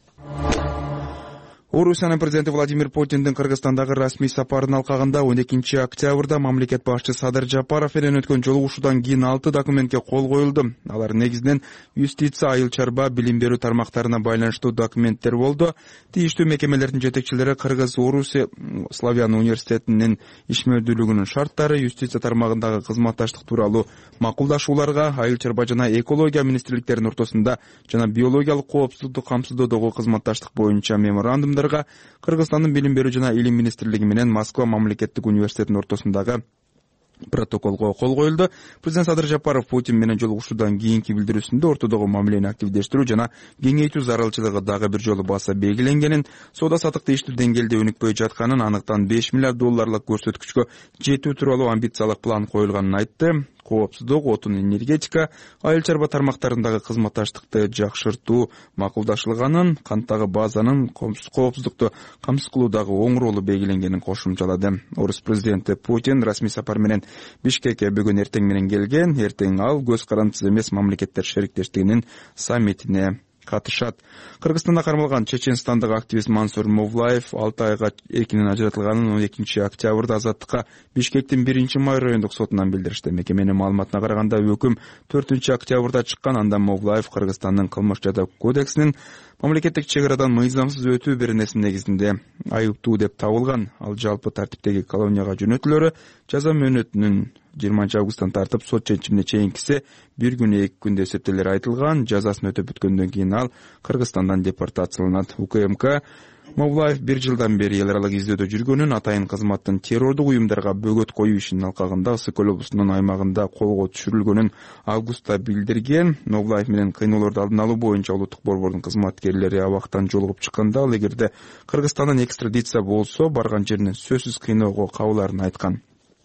Орусиянын президенти Владимир Путиндин Кыргызстандагы расмий сапарын алкагында 12 октябрда мамлекет башчысы Садыр Жапаров менен өткөн жолугушуудан кийин 6 документке кол коюлду. Алар негизинен юстиция, айыл чарба, билим берүү тармактарына байланыштуу документтер болду. Тийиштүү мекемелердин жетекчилери Кыргыз-Орус Славян университетинин ишмердүүлүгүнүн шарттары, юстиция тармагындагы кызматташтык тууралуу макулдашууларга, айыл чарба жана экология министрликтеринин ортосунда жана биологиялык коопсуздукту камсыздоодогу кызматташтык боюнча меморандумдар Кыргызстандын билим берүү жана илим министрлиги менен Москва мамлекеттик университетинин ортосундагы протоколго кол коюлду. Президент Садыр Жапаров Путин менен жолугушуудан кийинки билдирүүсүндө ортодогу мамилени активдештирүү жана кеңейтүү зарылчылыгы дагы бир жолу баса белгиленгенин, соода саттык тийиштүү деңгээлде өнүкпөй жатканын, анықтан $5 миллиард көрсөткүчкө жетүү тууралуу амбициялык план коюлганын айтты. Коопсуздук, отун, энергетика, айыл чарба тармактарындагы кызматташтыкты жакшыртуу макулдашылганын, канттагы базанын коопсуздукту камсыз кылуудагы оң ролу белгиленгенин кошумчалады. Орус президенти Путин расмий сапар менен Бишкекке бүгүн эртең менен келген. Эртең ал көз карандысыз эмес мамлекеттер шериктештигинин саммитине катышат. Кыргызстанда кармалган чеченстандык активист Мансур Мовлаев 6 айга эркинен ажыратылганын 12 октябрда Азаттыкка Бишкектин 1-май райондук сотунан билдиришти. Мекеменин маалыматына караганда өкүм 4 октябрда чыккан. Анда Мовлаев Кыргызстандын кылмыш жаза кодексинин мамлекеттик чек арадан мыйзамсыз өтүү беренеси негизинде айыптуу деп табылган. Ал жалпы тартиптеги колонияга жөнөтүлөрү жаза мөөнөтүнүн 20 августтан тартып сот чечимине чейинкиси 1 күн 2 күндө эсептелери айтылган. Жазасын өтөп бүткөндөн кийин ал Кыргызстандан депортацияланат. УКМК Мовлаев 1 жылдан бери эл аралык издөөдө жүргөнүн, атайын кызматтын террордук уюмдарга бөгөт коюу ишинин алкагында Ысык Көл облусунун аймагында колго түшүрүлгөнүн августта билдирген. Мовлаев менен кыйноолорду алдын алуу боюнча улуттук борбордун кызматкерлери абактан жолугуп чыкканда, ал эгерде Кыргызстандан экстрадиция болсо барган жеринен сөзсүз кыйноого кабыларын айткан.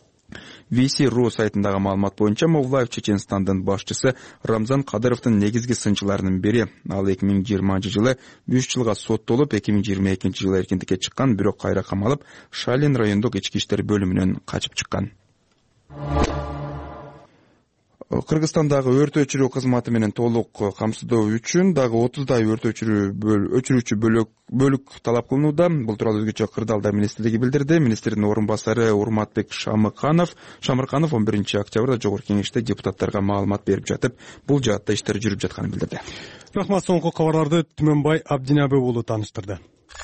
VC.ru сайтындагы маалымат боюнча Мовлаев Чеченстандын башчысы Рамзан Кадыровдун негизги сынчыларынын бири. Ал 2020 жылы 3 жылга соттолуп, 2022 жылы эркиндикке чыккан, бирок кайра камалып, Шалин райондук ички иштер бөлүмүнөн качып чыккан. Кыргызстандагы өрт өчүрүү кызматы менен толук камсыздоо үчүн дагы 30дай өрт өчүрүүчү бөлүк талап кылынууда. Бул тууралуу өзгөчө Кырдаалдар министрлиги билдирди. Министрдин орун басары Урматбек Шамырканов 11 Жогорку Кеңеште депутаттарга маалымат берип жатып, бул жаатта иштер жүрүп жатканын билдирди. Рахмат, соңку кабарларды Түмөнбай Абдинабы уулу тааныштырды.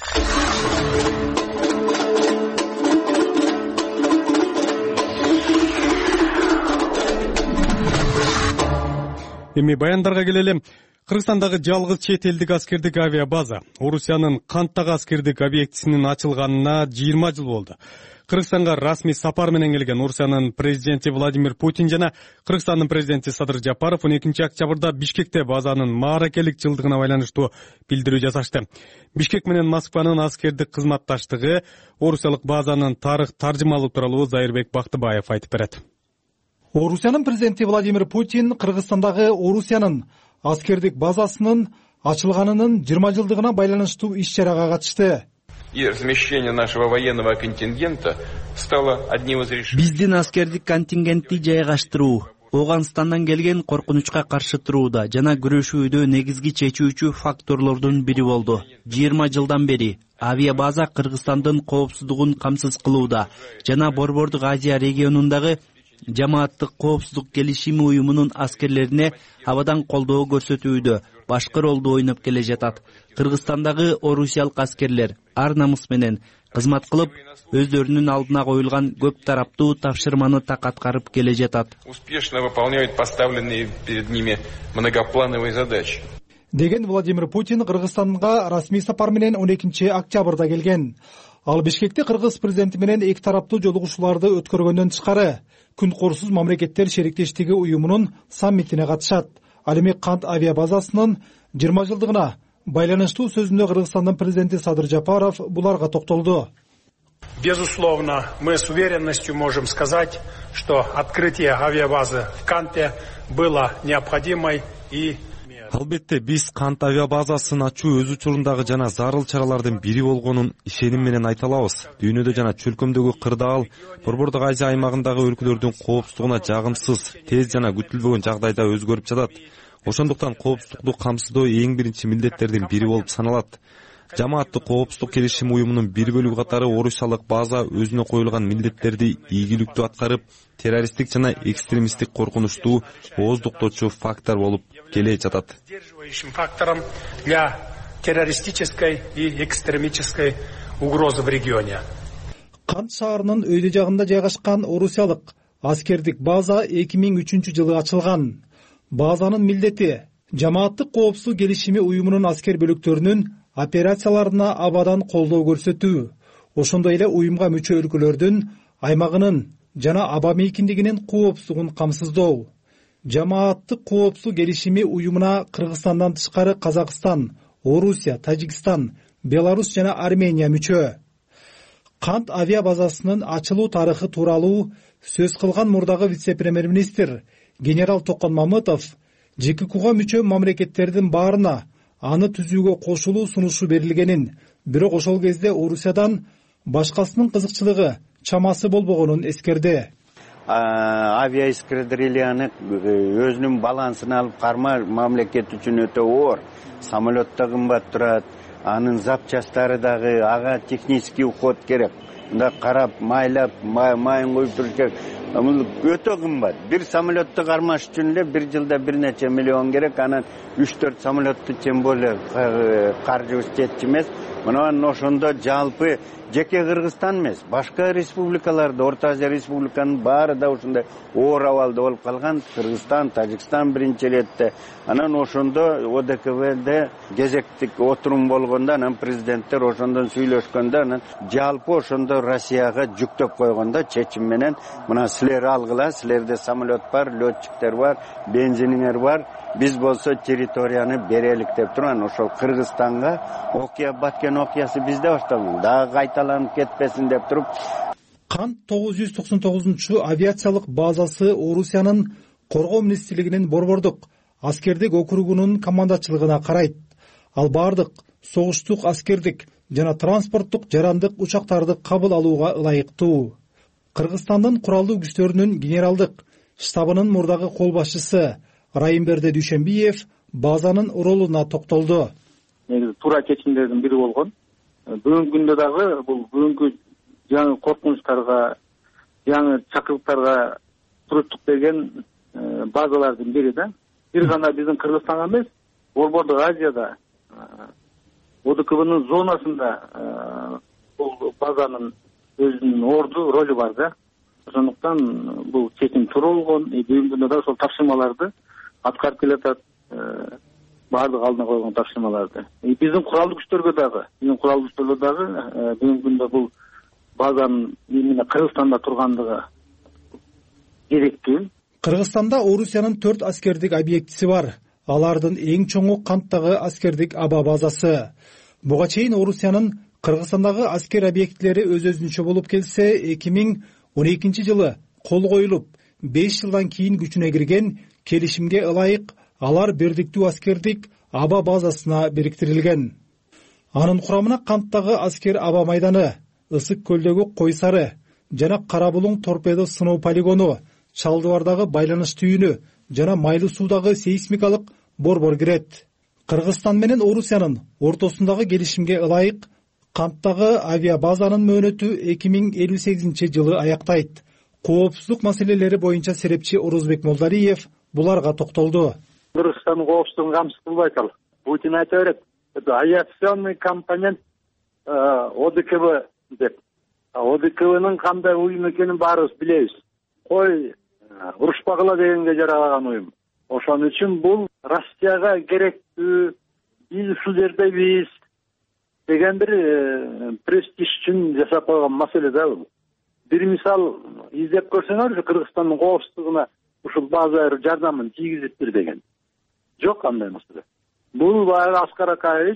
Эми баяндарга келели. Кыргызстандагы жалгыз чет элдик аскердик авиабаза Орусиянын Канттагы аскердик объектисинин ачылганына 20 жыл болду. Кыргызстанга расмий сапар менен келген Орусиянын президенти Владимир Путин жана Кыргызстандын президенти Садыр Жапаров 12 октябрда Бишкекте базанын мааракелик жылдыгына байланыштуу билдирүү жасашты. Бишкек менен Москванын аскердик кызматташтыгы Орусиялык базанын тарых таржымалуу тууралуу Зайырбек Бактыбаев айтып берет. Орусиянын президенти Владимир Путин Кыргызстандагы Орусиянын аскердик базасынын ачылганынын 20 жылдыгына байланыштуу иш-чарага катышты. И размещение нашего военного контингента стало одним из решений. Биздин аскердик контингентти жайгаштыруу Ооганстандан келген коркунучка каршы турууда жана күрөшүүдө негизги чечүүчү факторлордун бири болду. 20 жылдан бери авиабаза Кыргызстандын коопсуздугун камсыз кылууда жана Борбордук Азия регионундагы жамааттык коопсуздук келишими уюмунун аскерлерине абадан колдоо көрсөтүүдө башкы ролду ойноп келе жатат. Кыргызстандагы орусиялык аскерлер ар намыс менен кызмат кылып, өздөрүнүн алдына коюлган көп тараптуу тапшырманы так аткарып келе жатат. Успешно выполняют поставленные перед ними многоплановые задачи. Деген Владимир Путин Кыргызстанга расмий сапар менен 12 октябрда келген. Ал Бишкекте кыргыз президенти менен эки тараптуу жолугушууларды өткөргөндөн тышкары Күн корсуз мамлекеттер шериктештиги уюмунун саммитине катышат. Ал эми Кант авиабазасынын 20 жылдыгына байланыштуу сөзүндө Кыргызстандын президенти Садыр Жапаров буларга токтолду. Безусловно, мы с уверенностью можем сказать, что открытие авиабазы в Канте было необходимой и Албетте биз Кант авиабазасын ачуу өз учурундагы жана зарыл чаралардын бири болгонун ишеним менен айта алабыз. Дүйнөдө жана чөлкөмдөгү Кырдаал, Борбордук Азия аймагындагы өлкөлөрдүн коопсуздугуна жагымсыз, тез жана күтүлбөгөн жагдайда өзгөрүп жатат. Ошондуктан коопсуздукту камсыздоо эң биринчи милдеттердин бири болуп саналат. Жамааттык коопсуздук келишими уюмунун бир бөлүгү катары орусиялык база өзүнө коюлган милдеттерди ийгиликтүү аткарып, террористтик жана экстремисттик коркунучту ооздуктоочу фактор болуп келе жатат. Фактором для террористической и экстремистской угрозы в регионе. Кант шаарынын өйдө жагында жайгашкан орусиялык аскердик база 2003 жылы ачылган. Базанын милдети жамааттык коопсуздук келишими уюмунун аскер бөлүктөрүнүн операцияларына абадан колдоо көрсөтүү, ошондой эле уюмга мүчө өлкөлөрдүн аймагынын жана аба мейкиндигинин коопсуздугун камсыздоо. Жамааттык коопсуздук келишими уюмуна Кыргызстандан тышкары Казакстан, Орусия, Тажикстан, Беларусь жана Армения мүчө. Кант авиабазасынын ачылуу тарыхы тууралуу сөз кылган мурдагы вице-премьер-министр генерал Токон Мамытов ЖККга мүчө мамлекеттердин баарына аны түзүүгө кошулуу сунушу берилгенин, бирок ошол кезде Орусиядан башкасынын кызыкчылыгы чамасы болбогонун эскерди. Авиаэскадрильяны өзүнүн балансына алып кармаа мамлекет үчүн өтө оор. Самолет да кымбат турат, анын запчастары дагы, ага технический уход керек. Мында карап, майлап, майын коюп туруш керек. Өтө кымбат. Бир самолетту кармаш үчүн эле бир жылда бир нече миллион керек. Анан 3-4 самолетту тем более каржыбыз жетчү эмес. Мына ошондо жалпы жеке Кыргызстан эмес, башка республикаларда, Орто Азия республиканын баары да ушундай оор абалда болуп калган. Кыргызстан, Тажикстан биринчи иретте. Анан ошондо ОДКБде кезектик отурум болгондо, анан президенттер ошондон сүйлөшкөндө, анан жалпы ошондо Россияга жүктөп койгондо чечим менен мына силер алгыла, силерде самолет бар, летчиктер бар, бензиниңер бар. Биз болсо территорияны берелик деп турган. Ошол Кыргызстанга окуя баткен окуясы бизде башталган. Дагы кайталанып кетпесин деп туруп. Кант 999 авиациялык базасы Орусиянын коргоо министрлигинин Борбордук аскердик округунун командачылыгына карайт. Ал бардык согуштук аскердик жана транспорттук жарандык учактарды кабыл алууга ылайыктуу. Кыргызстандын куралдуу күчтөрүнүн генералдык штабынын мурдагы кол башчысы Райымберди Дүйшөнбиев базанын ролуна токтолду. Негизи туура чечимдердин бири болгон. Бүгүнкү күндө дагы бул бүгүнкү жаңы коркунучтарга, жаңы чакырыктарга туруктук берген базалардын бири да. Бир гана биздин Кыргызстанга эмес, Борбордук Азияда ОДКБнын зонасында бул базанын өзүнүн орду, ролу бар да. Ошондуктан бул чечим туура болгон. Бүгүнкү күндө да ошол тапшырмаларды аткарып келатат. Баардык алдына койгон тапшырмаларды. Биздин куралдуу күчтөргө дагы, бүгүнкү күндө бул базанын именно Кыргызстанда тургандыгы керектүү. Кыргызстанда Орусиянын 4 аскердик объектиси бар. Алардын эң чоңу Канттагы аскердик аба базасы. Буга чейин Орусиянын Кыргызстандагы аскер объектилери өз-өзүнчө болуп келсе, 2012 жылы кол коюлуп, 5 жылдан кийин күчүнө кирген келишимге ылайык алар бирдиктүү аскердик аба базасына бириктирилген. Анын курамына Канттагы аскер аба майданы, Ысык көлдөгү Кой Сары жана Кара Булуң торпедо сыноо полигону, Чалдыбардагы байланыш түйүнү жана Майлуу суудагы сейсмикалык борбор кирет. Кыргызстан менен Орусиянын ортосундагы келишимге ылайык Канттагы авиабазанын мөөнөтү 2058 жылы аяктайт. Коопсуздук маселелери боюнча серепчи Орузбек Молдариев буларга токтолду. Кыргызстандын коопсуздугун камсыз кылбайт ал. Путин айта берет, это авиационный компонент ОДКБ деп. ОДКБнын кандай уюм экенин баарыбыз билебиз. Кой урушпагыла дегенге жаралаган уюм. Ошон үчүн бул Россияга керектүү, биз ушул жердебиз деген бир престиж үчүн жашап койгон маселе да бул. Бир мисал издеп көрсөңөр, Кыргызстандын коопсуздугуна ушул база жардамын тийгизиптир деген. Жок андай маселе. Бул баягы Аскар Акаевич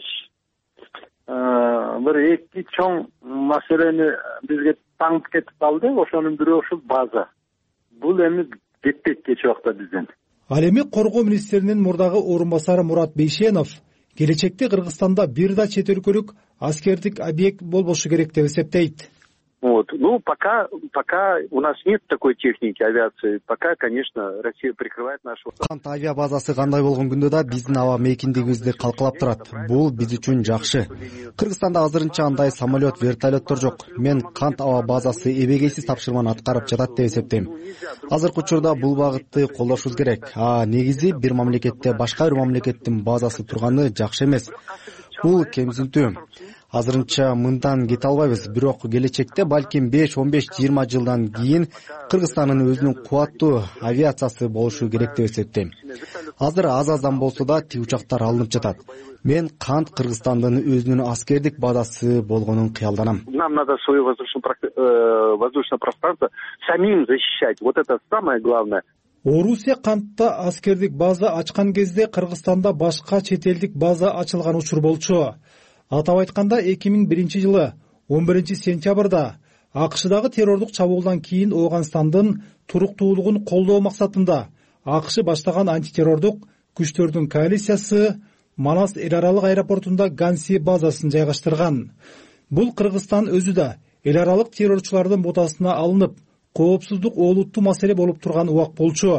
бир эки чоң маселени бизге таңып кетип калды. Ошонун бирөө ушул база. Бул эми жетпейт кечээ убакта бизден. Ал эми коргоо министринин мурдагы орун басары Мурат Бейшенов келечекте Кыргызстанда бир да чет өлкөлүк аскердик объект болбошу керек деп эсептейт. Ну, пока у нас нет такой техники авиации, пока, конечно, Россия прикрывает нашу... Кант авиабазасы кандай болгон күндө да биздин аба мейкиндигибизди калкалап турат. Бул биз үчүн жакшы. Кыргызстанда азырынча андай самолет, вертолеттор жок. Мен Кант аба базасы эбегейсиз тапшырманы аткарып жатат деп эсептейм. Азыркы учурда бул багытты колдошубуз керек. Негизи бир мамлекетте башка бир мамлекеттин базасы турганы жакшы эмес. Бул кемсинтүү. Азырынча мындан кете албайбыз, бирок келечекте балким 5-15-20 жылдан кийин Кыргызстандын өзүнүн кубаттуу авиациясы болушу керек деп эсептейм. Азыр аз-аздан болсо да тиг учактар алынып жатат. Мен Кант Кыргызстандын өзүнүн аскердик базасы болгонун кыялданам. Нам надо свое воздушное пространство самим защищать. Вот это самое главное. Орусия Кантта аскердик база ачкан кезде Кыргызстанда башка чет элдик база ачылган учур болчу. Атап айтканда 2001 жылы 11 сентябрда АКШдагы террордук чабуулдан кийин Ооганстандын туруктуулугун колдоо максатында АКШ баштаган антитеррордук күчтөрдүн коалициясы Манас эл аралык аэропортунда Ганси базасын жайгаштырган. Бул Кыргызстан өзү да эл аралык террорчулардын ботасына алынып, коопсуздук олуттуу маселе болуп турган убак болчу.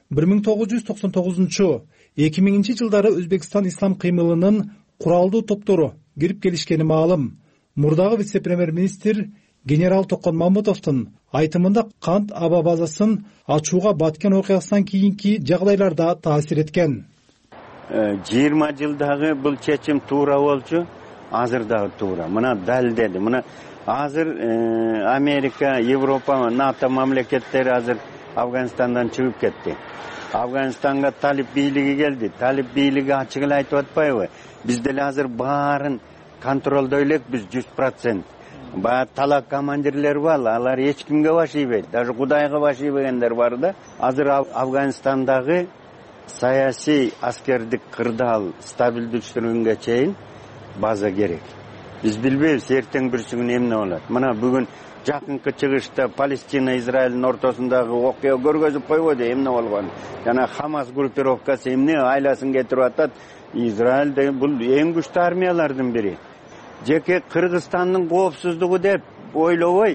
1999-2000 жылдары Өзбекстан ислам кыймылынын куралдуу топтору кирип келишкени маалым. Мурдагы вице-премьер-министр генерал Токон Мамутовдун айтымында Кант аба базасын ачууга баткен окуясынан кийинки жагдайларда таасир эткен. 20 жылдагы бул чечим туура болчу, азыр дагы туура. Мына далилдеди. Мына азыр Америка, Европа, НАТО мамлекеттери азыр Афганистандан чыгып кетти. Афганистанга талип бийлиги келди. Талип бийлиги ачык эле айтып атпайбы? Биз деле азыр баарын контролдой элекпиз 100%. Талак командирлер бар, алар эч кимге башыйбайт. Даже Кудайга башыйбагендер бар да. Азыр Афганистандагы саясий аскердик кырдаал стабилдештирүүгө чейин база керек. Биз билбейбиз эртең бүрсүгүн эмне болот. Мына бүгүн жакынкы чыгышта Палестина Израилдин ортосундагы окуя көргөзүп койбойду эмне болгон. Жана Хамас группировкасы эмне айласын кетирип атат. Израиль деген бул эң күчтүү армиялардын бири. Жеке Кыргызстандын коопсуздугу деп ойлобой,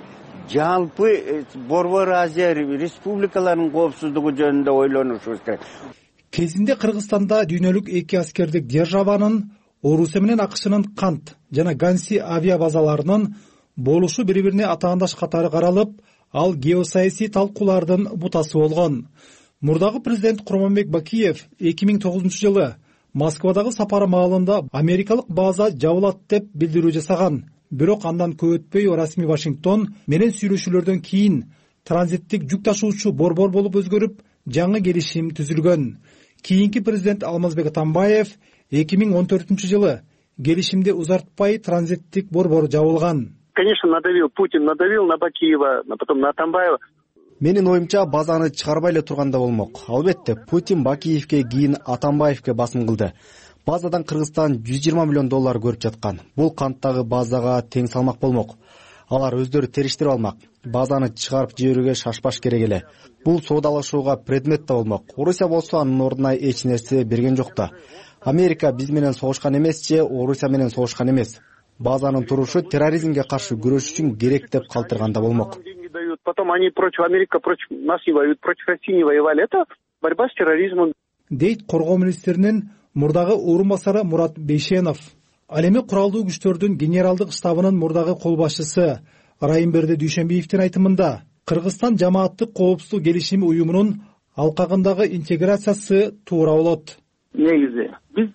жалпы Борбор Азия республикаларынын коопсуздугу жөнүндө ойлонушубуз керек. Кезинде Кыргызстанда дүйнөлүк эки аскердик державанын Орусия менен АКШнын Кант жана Ганси авиа базаларынын болушу бири-бирине атаандаш катары каралып, ал геосаясий талкуулардын бутасы болгон. Мурдагы президент Курманбек Бакиев 2009-жылы Москвадагы сапары маалында америкалык база жабылат деп билдирүү жасаган. Бирок андан көп өтпөй расмий Вашингтон менен сүйлөшүүлөрдөн кийин транзиттик жүк ташуучу борбор болуп өзгөрүп, жаңы келишим түзүлгөн. Кийинки президент Алмазбек Атамбаев 2014-жылы келишимди узартпай транзиттик борбор жабылган. Конечно, Путин надавил на Бакиева, потом на Атамбаева. Менин оюмча базаны чыгарбай эле турганда болмок. Албетте, Путин Бакиевке, кийин Атамбаевке басым кылды. Базадан Кыргызстан $120 миллион көрүп жаткан. Бул канттагы базага тең салмак болмок. Алар өздөрү териштирип алмак. Базаны чыгарып жиберүүгө шашпаш керек эле. Бул соодалашууга предмет да болмок. Орусия болсо анын ордуна эч нерсе берген жок да. Америка биз менен согушкан эмес же Орусия менен согушкан эмес. Базанын турушу терроризмге каршы күрөш үчүн керек деп калтырганда болмок. Потом они против Америки, против нас не воюют, против России не воевали. Это борьба с терроризмом. Дейт коргоо министринин мурдагы орун басары Мурат Бейшенов. Ал эми куралдуу күчтөрдүн генералдык штабынын мурдагы кол башчысы Райымберди Дүйшөнбиевдин айтымында Кыргызстан жамааттык коопсуздук келишими уюмунун алкагындагы интеграциясы туура болот. Негизи биз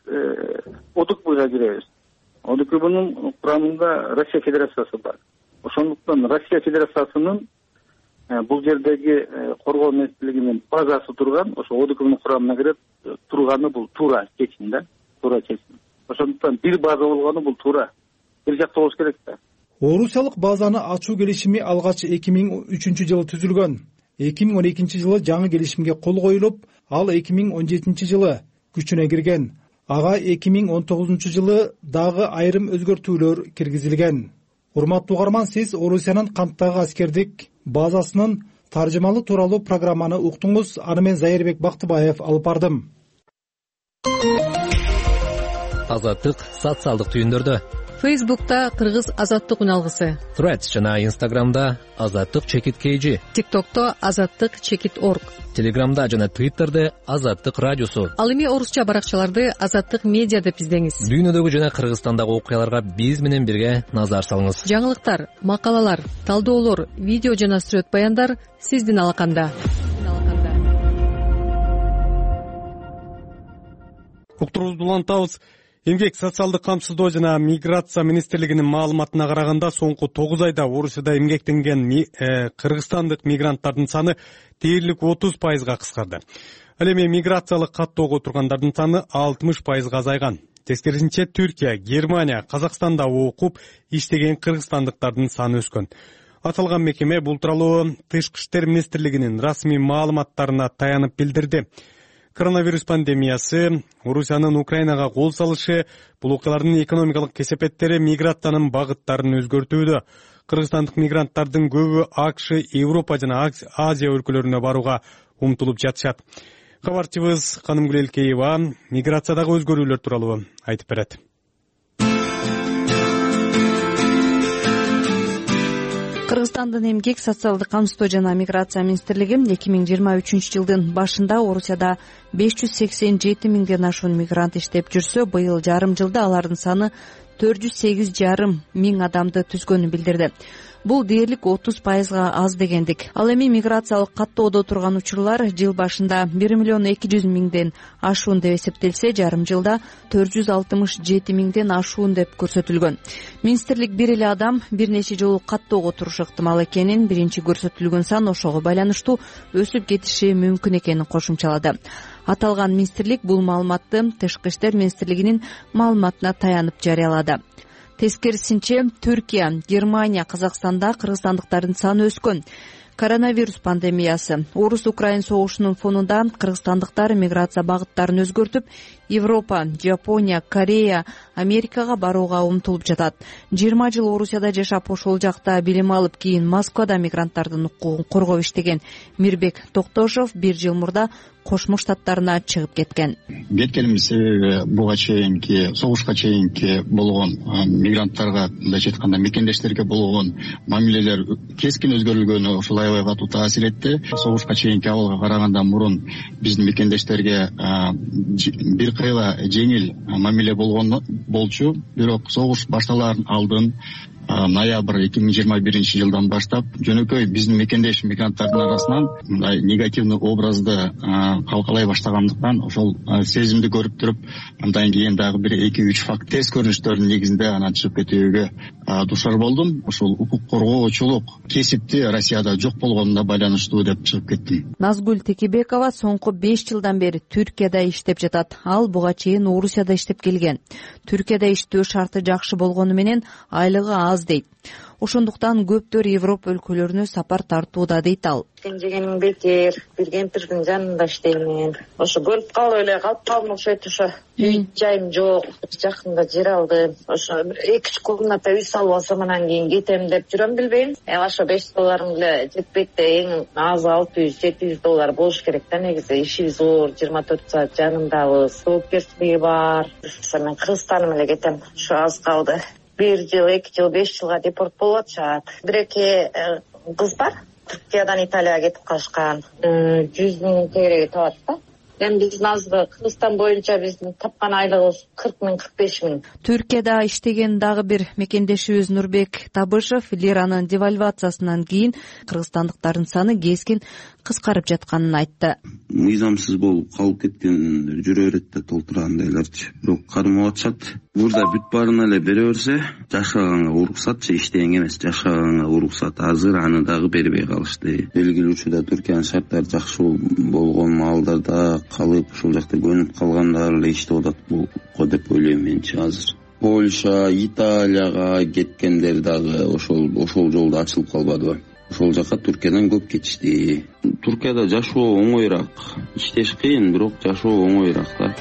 ОДКБга киребиз. ОДКБнын курамында Россия Федерациясы бар. Ошондуктан Россия Федерациясынын бул жердеги коргоо министрлигинин базасы турган, ошо ОДКБнын курамына кирет турганы бул туура чечим да, туура чечим. Ошондуктан бир база болгону бул туура. Бир жакта болуш керек да. Орусиялык базаны ачуу келишими алгач 2003-жылы түзүлгөн. 2012-жылы жаңы келишимге кол коюлуп, ал 2017-жылы күчүнө кирген. Ага 2019-жылы дагы айрым өзгөртүүлөр киргизилген. Урматтуу угарман, сиз Орусиянын Канттагы аскердик базасынын таржымалы тууралуу программаны уктуңуз. Аны мен Зайырбек Бактыбаев алып бардым. Азаттык социалдык түйүндөрдө. Фейсбукта Кыргыз азаттык үналгысы. Threads жана Инстаграмда азаттык чекит KG. ТикТокто азаттык чекит org. Телеграмда жана Твиттерде азаттык радиосу. Ал эми орусча баракчаларды азаттык медиа деп издеңиз. Дүйнөдөгү жана Кыргызстандагы окуяларга биз менен бирге назар салыңыз. Жаңылыктар, макалалар, талдоолор, видео жана сүрөт баяндар сиздин алаканда. Уктуруубузду улантабыз. Эмгек социалдык камсыздоо жана миграция министрлигинин маалыматына караганда соңку 9 айда Орусияда эмгектенген кыргызстандык мигранттардын саны дээрлик 30%га кыскарды. Ал эми миграциялык каттоого тургандардын саны 60%га азайган. Тескерисинче Түркия, Германия, Казакстанда окуп иштеген кыргызстандыктардын саны өскөн. Аталган мекеме бул тууралуу Тышкы иштер министрлигинин расмий маалыматтарына таянып билдирди. Коронавирус пандемиясы, Орусиянын Украинага кол салышы, бул окуялардын экономикалык кесепеттери миграциянын багыттарын өзгөртүүдө. Кыргызстандык мигранттардын көбү АКШ, Европа жана Азия өлкөлөрүнө барууга умтулуп жатышат. Кабарчыбыз Канымгүл Элкеева миграциядагы өзгөрүүлөр тууралуу айтып берет. Кыргызстандын эмгек, социалдык камсыздоо жана миграция министрлиги 2023-жылдын башында Орусияда 587 миңден ашуун мигрант иштеп жүрсө, быйыл жарым жылда алардын саны 408,5 миң адамды түзгөнүн билдирди. Бул дээрлик 30%га аз дегендик. Ал эми миграциялык каттоодо турган учурлар жыл башында 1,2 миллион ашуун деп эсептелсе, жарым жылда 467 миңден ашуун деп көрсөтүлгөн. Министрлик бир эле адам бир нече жолу каттоого турушу ыктымал экенин, биринчи көрсөтүлгөн сан ошого байланыштуу өсүп кетиши мүмкүн экенин кошумчалады. Аталган министрлик бул маалыматты Тышкы иштер министрлигинин маалыматына таянып жарыялады. Тескерисинче Түркия, Германия, Казакстанда кыргызстандыктардын саны өскөн. Коронавирус пандемиясы, Орус-Украин согушунун фонунда кыргызстандыктар миграция багыттарын өзгөртүп, Европа, Жапония, Корея, Америкага барууга умтулуп жатат. 20 жыл Орусияда жашап, ошол жакта билим алып, кийин Москвада мигранттардын укугун коргоп иштеген Мирбек Токтошов 1 жыл мурда Кошмо Штаттарына чыгып кеткен. Кеткеним себеби буга чейинки согушка чейинки болгон мигранттарга, мындайча айтканда мекендештерге болгон мамилелер кескин өзгөрүлгөнү ушул аябай катуу таасир этти. Согушка чейинки абалга караганда мурун биздин мекендештерге бир кыйла жеңил мамиле болчу. Бирок согуш башталарын алдын ноябрь 2021 жылдан баштап жөнөкөй биздин мекендеш мигранттардын арасынан мындай негативный образды калкалай баштагандыктан ошол сезимди көрүп туруп, андан кийин дагы бир 2-3 факт тест көрүнүштөрдүн негизинде анан чыгып кетүүгө душар болдум. Ошол укук коргоочулук кесипти Россияда жок болгонуна байланыштуу деп чыгып кеттим. Назгүл Текебекова соңку 5 жылдан бери Түркияда иштеп жатат. Ал буга чейин Орусияда иштеп келген. Түркияда иштөө шарты жакшы болгону менен айлыгы аз дейт. Ошондуктан көптөр Европа өлкөлөрүнө сапар тартууда дейт ал. Жегеним бекер, бир кемпирдин жанында иштеймин. Ошо көрүп калып эле калып калдым, окшойт. Ошо үй жайым жок, жакында жер алдым. Ошо 2-3 комната үй салып алсам анан кийин кетем деп жүрөм, билбейм. Ошо $5 эле жетпейт да, эң аз $600-700 болуш керек да. Негизи ишибиз зор, 24 саат жанындабыз, жоопкерчилиги бар. Мен Кыргызстаным эле кетем. Ошо аз калды. 1 жыл, 2 жыл, 5 жылга депорт болуп атышат. Бир-эки кыз бар. Түркиядан Италияга кетип калышкан. 100 000 тегереги табат да. Эми биздин азгы Кыргызстан боюнча биздин тапкан айлыгыбыз 40 000, 45 000. Түркияда иштеген дагы бир мекендешибиз Нурбек Табышев лиранын девальвациясынан кийин кыргызстандыктардын саны кескин кыскарып жатканын айтты. Мыйзамсыз болуп калып кеткендер жүрө берет да, толтургандайларчы. Бирок кармап атышат. Бурда бүт баарына эле бере берсе, жашаганга уруксатчы, иштегенге эмес, жашаганга уруксат азыр аны дагы бербей калышты. Белгилүү учурда Түркиянын шарттары жакшы болгон маалдарда калып, ошол жакта көнүп калгандар эле иштеп атат го деп ойлойм менчи азыр. Польша, Италияга кеткендер дагы ошол жолду ачылып калбадыбы? Ошол жака Түркиядан көп кетишти. Түркияда жашоо оңоюраак. Иштеш кыйын, бирок жашоо оңоюраак да.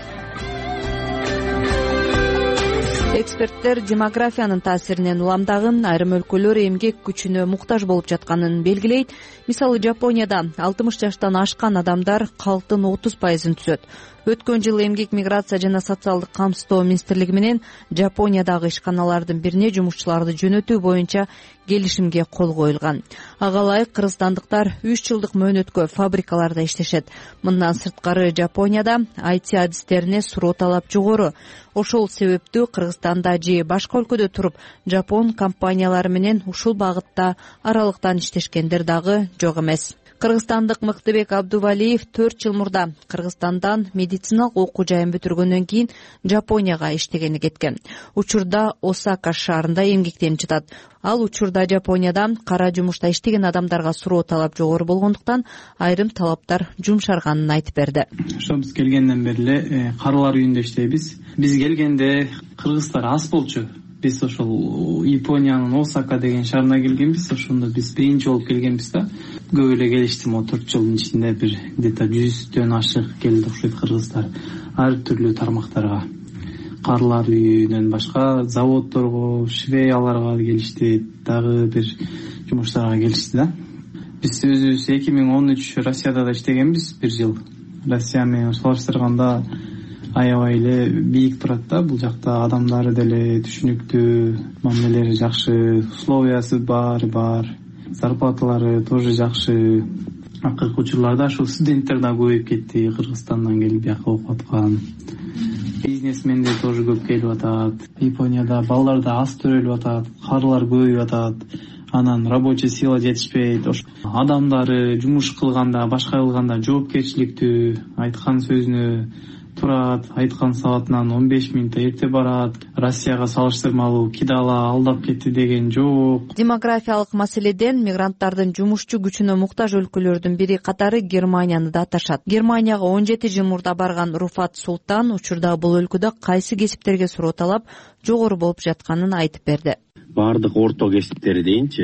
Эксперттер демографиянын таасиринен уламдагы айрым өлкөлөр эмгек күчүнө муктаж болуп жатканын белгилейт. Мисалы, Жапонияда 60 жаштан ашкан адамдар калктын 30%-ын түзөт. Өткөн жылы эмгек миграция жана социалдык камсыздоо министрлиги менен Жапониядагы ишканалардын бирине жумушчуларды жөнөтүү боюнча келишимге кол коюлган. Ага ылайык кыргызстандыктар 3 жылдык мөөнөткө фабрикаларда иштешет. Мындан сырткары Жапонияда IT адистерине суроо талап жогору. Ошол себептүү Кыргызстанда же башка өлкөдө туруп жапон компаниялары менен ушул багытта аралыктан иштешкендер дагы жок эмес. Кыргызстандык Мыктыбек Абдувалиев 4 жыл мурда Кыргызстандан медициналык окуу жайын бүтүргөндөн кийин Жапонияга иштегени кеткен. Учурда Осака шаарында эмгектенип жатат. Ал учурда Жапонияда кара жумушта иштеген адамдарга суроо талап жогору болгондуктан айрым талаптар жумшарганын айтып берди. Ошо биз келгенден бери эле карылар үйүндө иштейбиз. Биз келгенде кыргыздар аз болчу. Биз ошол Япониянын Осака деген шаарына келгенбиз. Ошондо биз биринчи болуп келгенбиз да. Көп эле келишти, 4 жылдын ичинде бир где-то 100дөн ашык келди окшойт кыргыздар. Ар түрлүү тармактарга. Карылар үйүнөн башка заводдорго, швеяларга келишти, дагы бир жумуштарга келишти да. Биз өзүбүз 2013 Россияда да иштегенбиз 1 жыл. Россия менен салыштырганда аябай эле бийик турат да, бул жакта адамдары деле түшүнүктүү, мамилелери жакшы, условиясы бар, зарплаталары тоже жакшы. Акыркы учурларда ошол студенттер да көбөйүп кетти, Кыргызстандан келип бияка окуп аткан. Бизнесмендер тоже көп келип атат. Японияда балдар да аз төрөлүп атат, карылар көбөйүп атат. Анан рабочий сила жетишпейт. Адамдары жумуш кылганда, башка кылганда жоопкерчиликтүү, айткан сөзүнө турат, айткан саатынан 15 минутта эрте барат. Россияга салыштырмалуу кидала алдап кетти деген жок. Демографиялык маселеден мигранттардын жумушчу күчүнө муктаж өлкөлөрдүн бири катары Германияны да аташат. Германияга 17 жыл мурда барган Руфат Султан учурда бул өлкөдө кайсы кесиптерге суроо талап жогору болуп жатканын айтып берди. Бардык орто кесиптери дейинчи,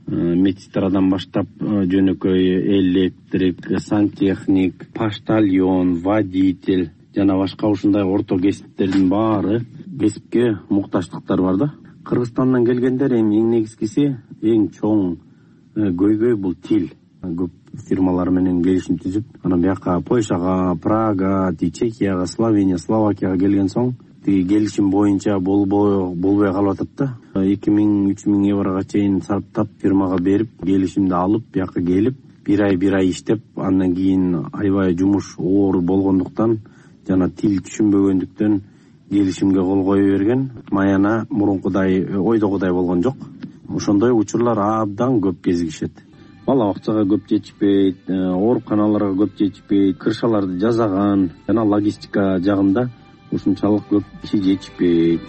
медсестрадан баштап жөнөкөй электрик, сантехник, поштальон, водитель жана башка ушундай орто кесиптердин баары кесипке муктаждыктар бар да. Кыргызстандан келгендер эң негизгиси, эң чоң көйгөй бул тил. Көп фирмалар менен келишим түзүп, анан бияка Польшага, Прага, Чехияга, Словения, Словакияга келген соң тиги келишим боюнча болбой калып атат да. 2000-3000 еврога чейин сарптап фирмага берип, келишимди алып, бияка келип, бир ай иштеп, андан кийин аябай жумуш оор болгондуктан жана тил түшүнбөгөндүктөн келишимге кол кое берген. Маяна мурункудай ойдогудай болгон жок. Ошондой учурлар абдан көп кезигишет. Бала акчага көп жетишпейт, ооруканаларга көп жетишпейт, кыршаларды жасаган жана логистика жагында ушунчалык көп киши жетишпейт.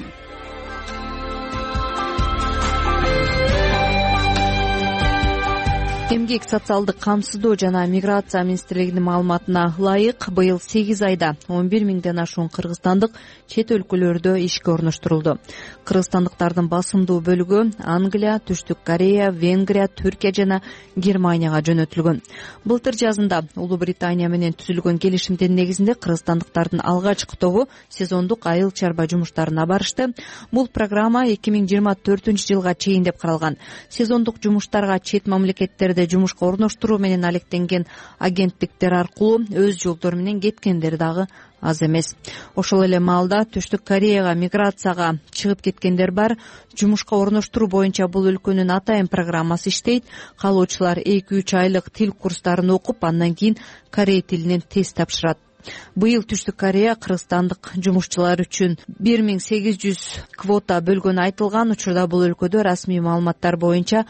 Эмгек социалдык камсыздоо жана миграция министрлигинин маалыматына ылайык, быйыл 8 айда 11 миңден ашуун кыргызстандык чет өлкөлөрдө ишке орноштурулду. Кыргызстандыктардын басымдуу бөлүгү Англия, Түштүк Корея, Венгрия, Түркия жана Германияга жөнөтүлгөн. Былтыр жазында Улуу Британия менен түзүлгөн келишимдин негизинде кыргызстандыктардын алгачкы тобу сезондук айыл чарба жумуштарына барышты. Бул программа 2024-жылга чейин деп каралган. Сезондук жумуштарга чет мамлекеттерде жумушка орноштуруу менен алектенген агенттиктер аркылуу өз жолдору менен кеткендер дагы аз эмес. Ошол эле маалда Түштүк Кореяга миграцияга чыгып кеткендер бар. Жумушка орноштуруу боюнча бул өлкөнүн атайын программасы иштейт. Каалоочулар 2-3 айлык тил курстарын окуп, андан кийин корей тилинен тест тапшырат. Быйыл Түштүк Корея кыргызстандык жумушчулар үчүн 1800 квота бөлгөнү айтылган. Учурда бул өлкөдө расмий маалыматтар боюнча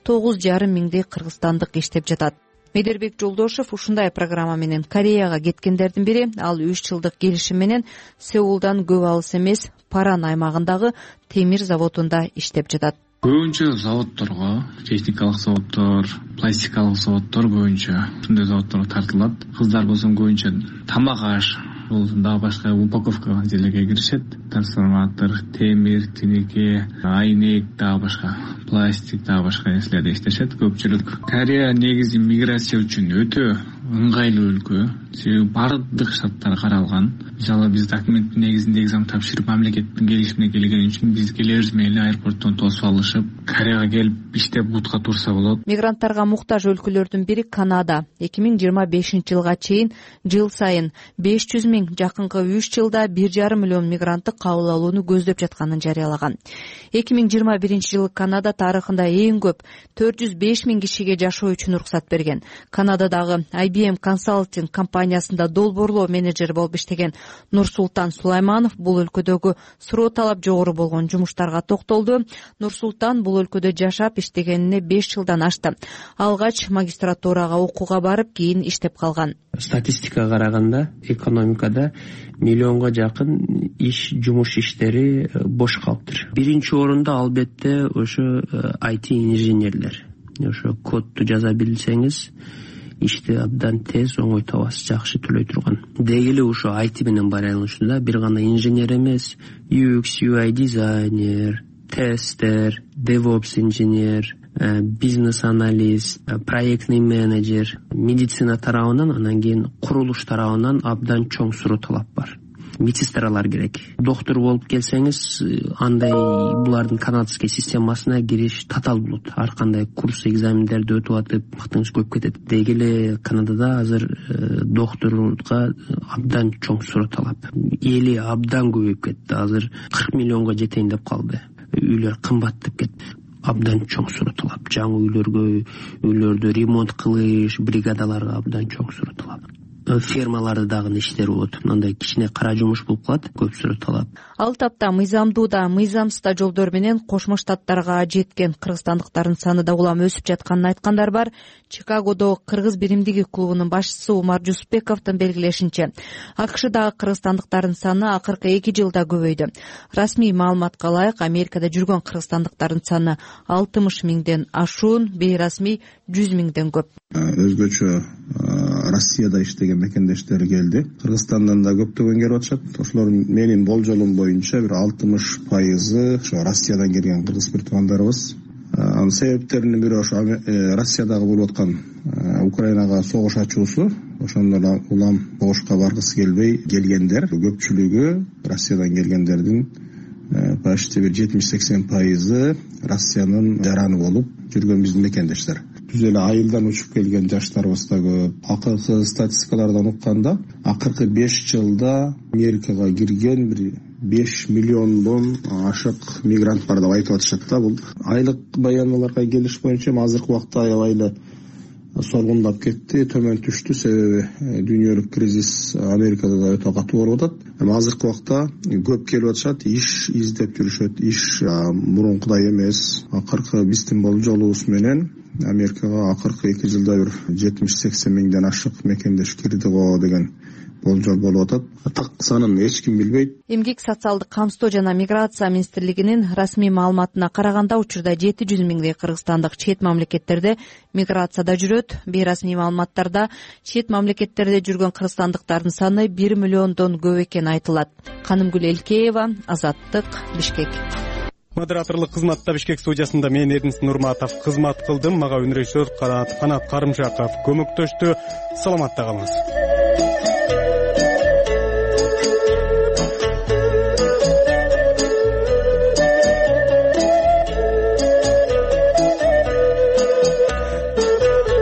9,5 миңдей кыргызстандык иштеп жатат. Медербек Жолдошев ушундай программа менен Кореяга кеткендердин бири. Ал 3 жылдык келишим менен Сеулдан көп алыс эмес Паран аймагындагы темир заводунда иштеп жатат. Көбүнчө заводторго, техникалык заводдор, пластикалык заводдор боюнча ушундай заводдорго тартылат. Кыздар болсо көбүнчө тамак аш, бул дагы башка упаковка жерлерге киришет. Трансформатор, темир, тинеке, айнек, дагы башка пластик, дагы башка нерселерде иштешет көпчүлүк. Корея негизи миграция үчүн өтө ыңгайлуу өлкө. Себеби бардык шарттар каралган. Мисалы биз документтин негизинде экзамен тапшырып, мамлекеттин келишимине келген үчүн биз келебиз менен аэропорттон тосуп алышып, Кореяга келип иштеп бутка турса болот. Мигранттарга муктаж өлкөлөрдүн бири Канада. 2025-жылга чейин жыл сайын 500 миң, жакынкы 3 жылда 1,5 миллион мигрантты кабыл алууну көздөп жатканын жарыялаган. 2021-жылы Канада тарыхында эң көп 405 миң кишиге жашоо үчүн уруксат берген. Канададагы IBM Consulting компаниясында долбоорлоо менеджер болуп иштеген Нурсултан Сулайманов бул өлкөдөгү суроо талап жогору болгон жумуштарга токтолду. Нурсултан бул өлкөдө жашап иштегенине 5 жылдан ашты. Алгач магистратурага окууга барып, кийин иштеп калган. Статистикага караганда экономикада миллионго жакын жумуш иштери бош калыптыр. Биринчи орунда албетте ошо IT инженерлер. Ошо кодду жаза билсеңиз, ишти абдан тез, оңой табасыз, жакшы төлөй турган. Деги эле ошо IT менен байланышында бир гана инженер эмес, UX, UI дизайнер, тестер, DevOps инженер, бизнес-аналист, проектный менеджер, медицина тарабынан, анан кийин курулуш тарабынан абдан чоң суроо талап бар. Медсестралар керек. Доктор болуп келсеңиз, андай булардын канадский системасына кириш татаал болот. Ар кандай курс, экзамендерди өтүп атып, вактыңыз көп кетет. Деги эле Канадада азыр докторга абдан чоң суроо талап. Эли абдан көбөйүп кетти. Азыр 40 миллионго жетейин деп калды. Үйлөр кымбаттап кетти. Абдан чоң суроо талап. Жаңы үйлөрдү ремонт кылыш, бригадаларга абдан чоң суроо талап. Фермаларды дагы иштери болот. Мындай кичине кара жумуш болуп калат, көп суроо талап. Ал тапта мыйзамдуу да, мыйзамсыз да жолдор менен Кошмо Штаттарга жеткен кыргызстандыктардын саны да улам өсүп жатканын айткандар бар. Чикагодо Кыргыз биримдиги клубунун башчысы Умар Жусупбековдун белгилешинче, АКШдагы кыргызстандыктардын саны акыркы 2 жылда көбөйдү. Расмий маалыматка ылайык, Америкада жүргөн кыргызстандыктардын саны 60 миңден ашуун, бейрасмий 100 миңден көп. Өзгөчө Россияда иштеген мекендештер келди. Кыргызстандан да көптөгөн келип атышат. Ошолор менин болжолум боюнча бир 60% ошо Россиядан келген кыргыз туугандарыбыз. Анын себептеринин бири ошо Россиядагы болуп аткан Украинага согуш ачуусу. Ошондон улам согушка баргысы келбей келгендер көпчүлүгү Россиядан келгендердин почти бир 70-80% Россиянын жараны болуп жүргөн биздин мекендештер. Түз эле айылдан учуп келген жаштарыбыз да көп. Акыркы статистикалардан укканда, акыркы 5 жылда Америкага кирген бир 5 миллиондон ашык мигрант бар деп айтып атышат да. Бул айлык баяналарга келиш боюнча азыркы убакта аябай эле соргундап кетти, төмөн түштү. Себеби дүйнөлүк кризис Америкада да өтө катуу болуп атат. Азыркы убакта көп келип атышат, иш издеп жүрүшөт. Иш мурункудай эмес. Акыркы биздин болжолубуз менен Америкага акыркы 2 жылда бир 70-80 миңден ашык мекендеш кирди го деген болжол болуп атат. Так санын эч ким билбейт. Эмгек социалдык камсыздоо жана миграция министрлигинин расмий маалыматына караганда учурда 700 миңдей кыргызстандык чет мамлекеттерде миграцияда жүрөт. Бейрасмий маалыматтарда чет мамлекеттерде жүргөн кыргызстандыктардын саны 1 миллиондон көп экени айтылат. Канымгүл Элкеева, Азаттык, Бишкек. Модераторлук кызматта Бишкек студиясында мен Эрдинс Нурматов кызмат кылдым. Мага өнрежиссер Канат Карымжаков көмөктөштү. Саламатта калыңыз.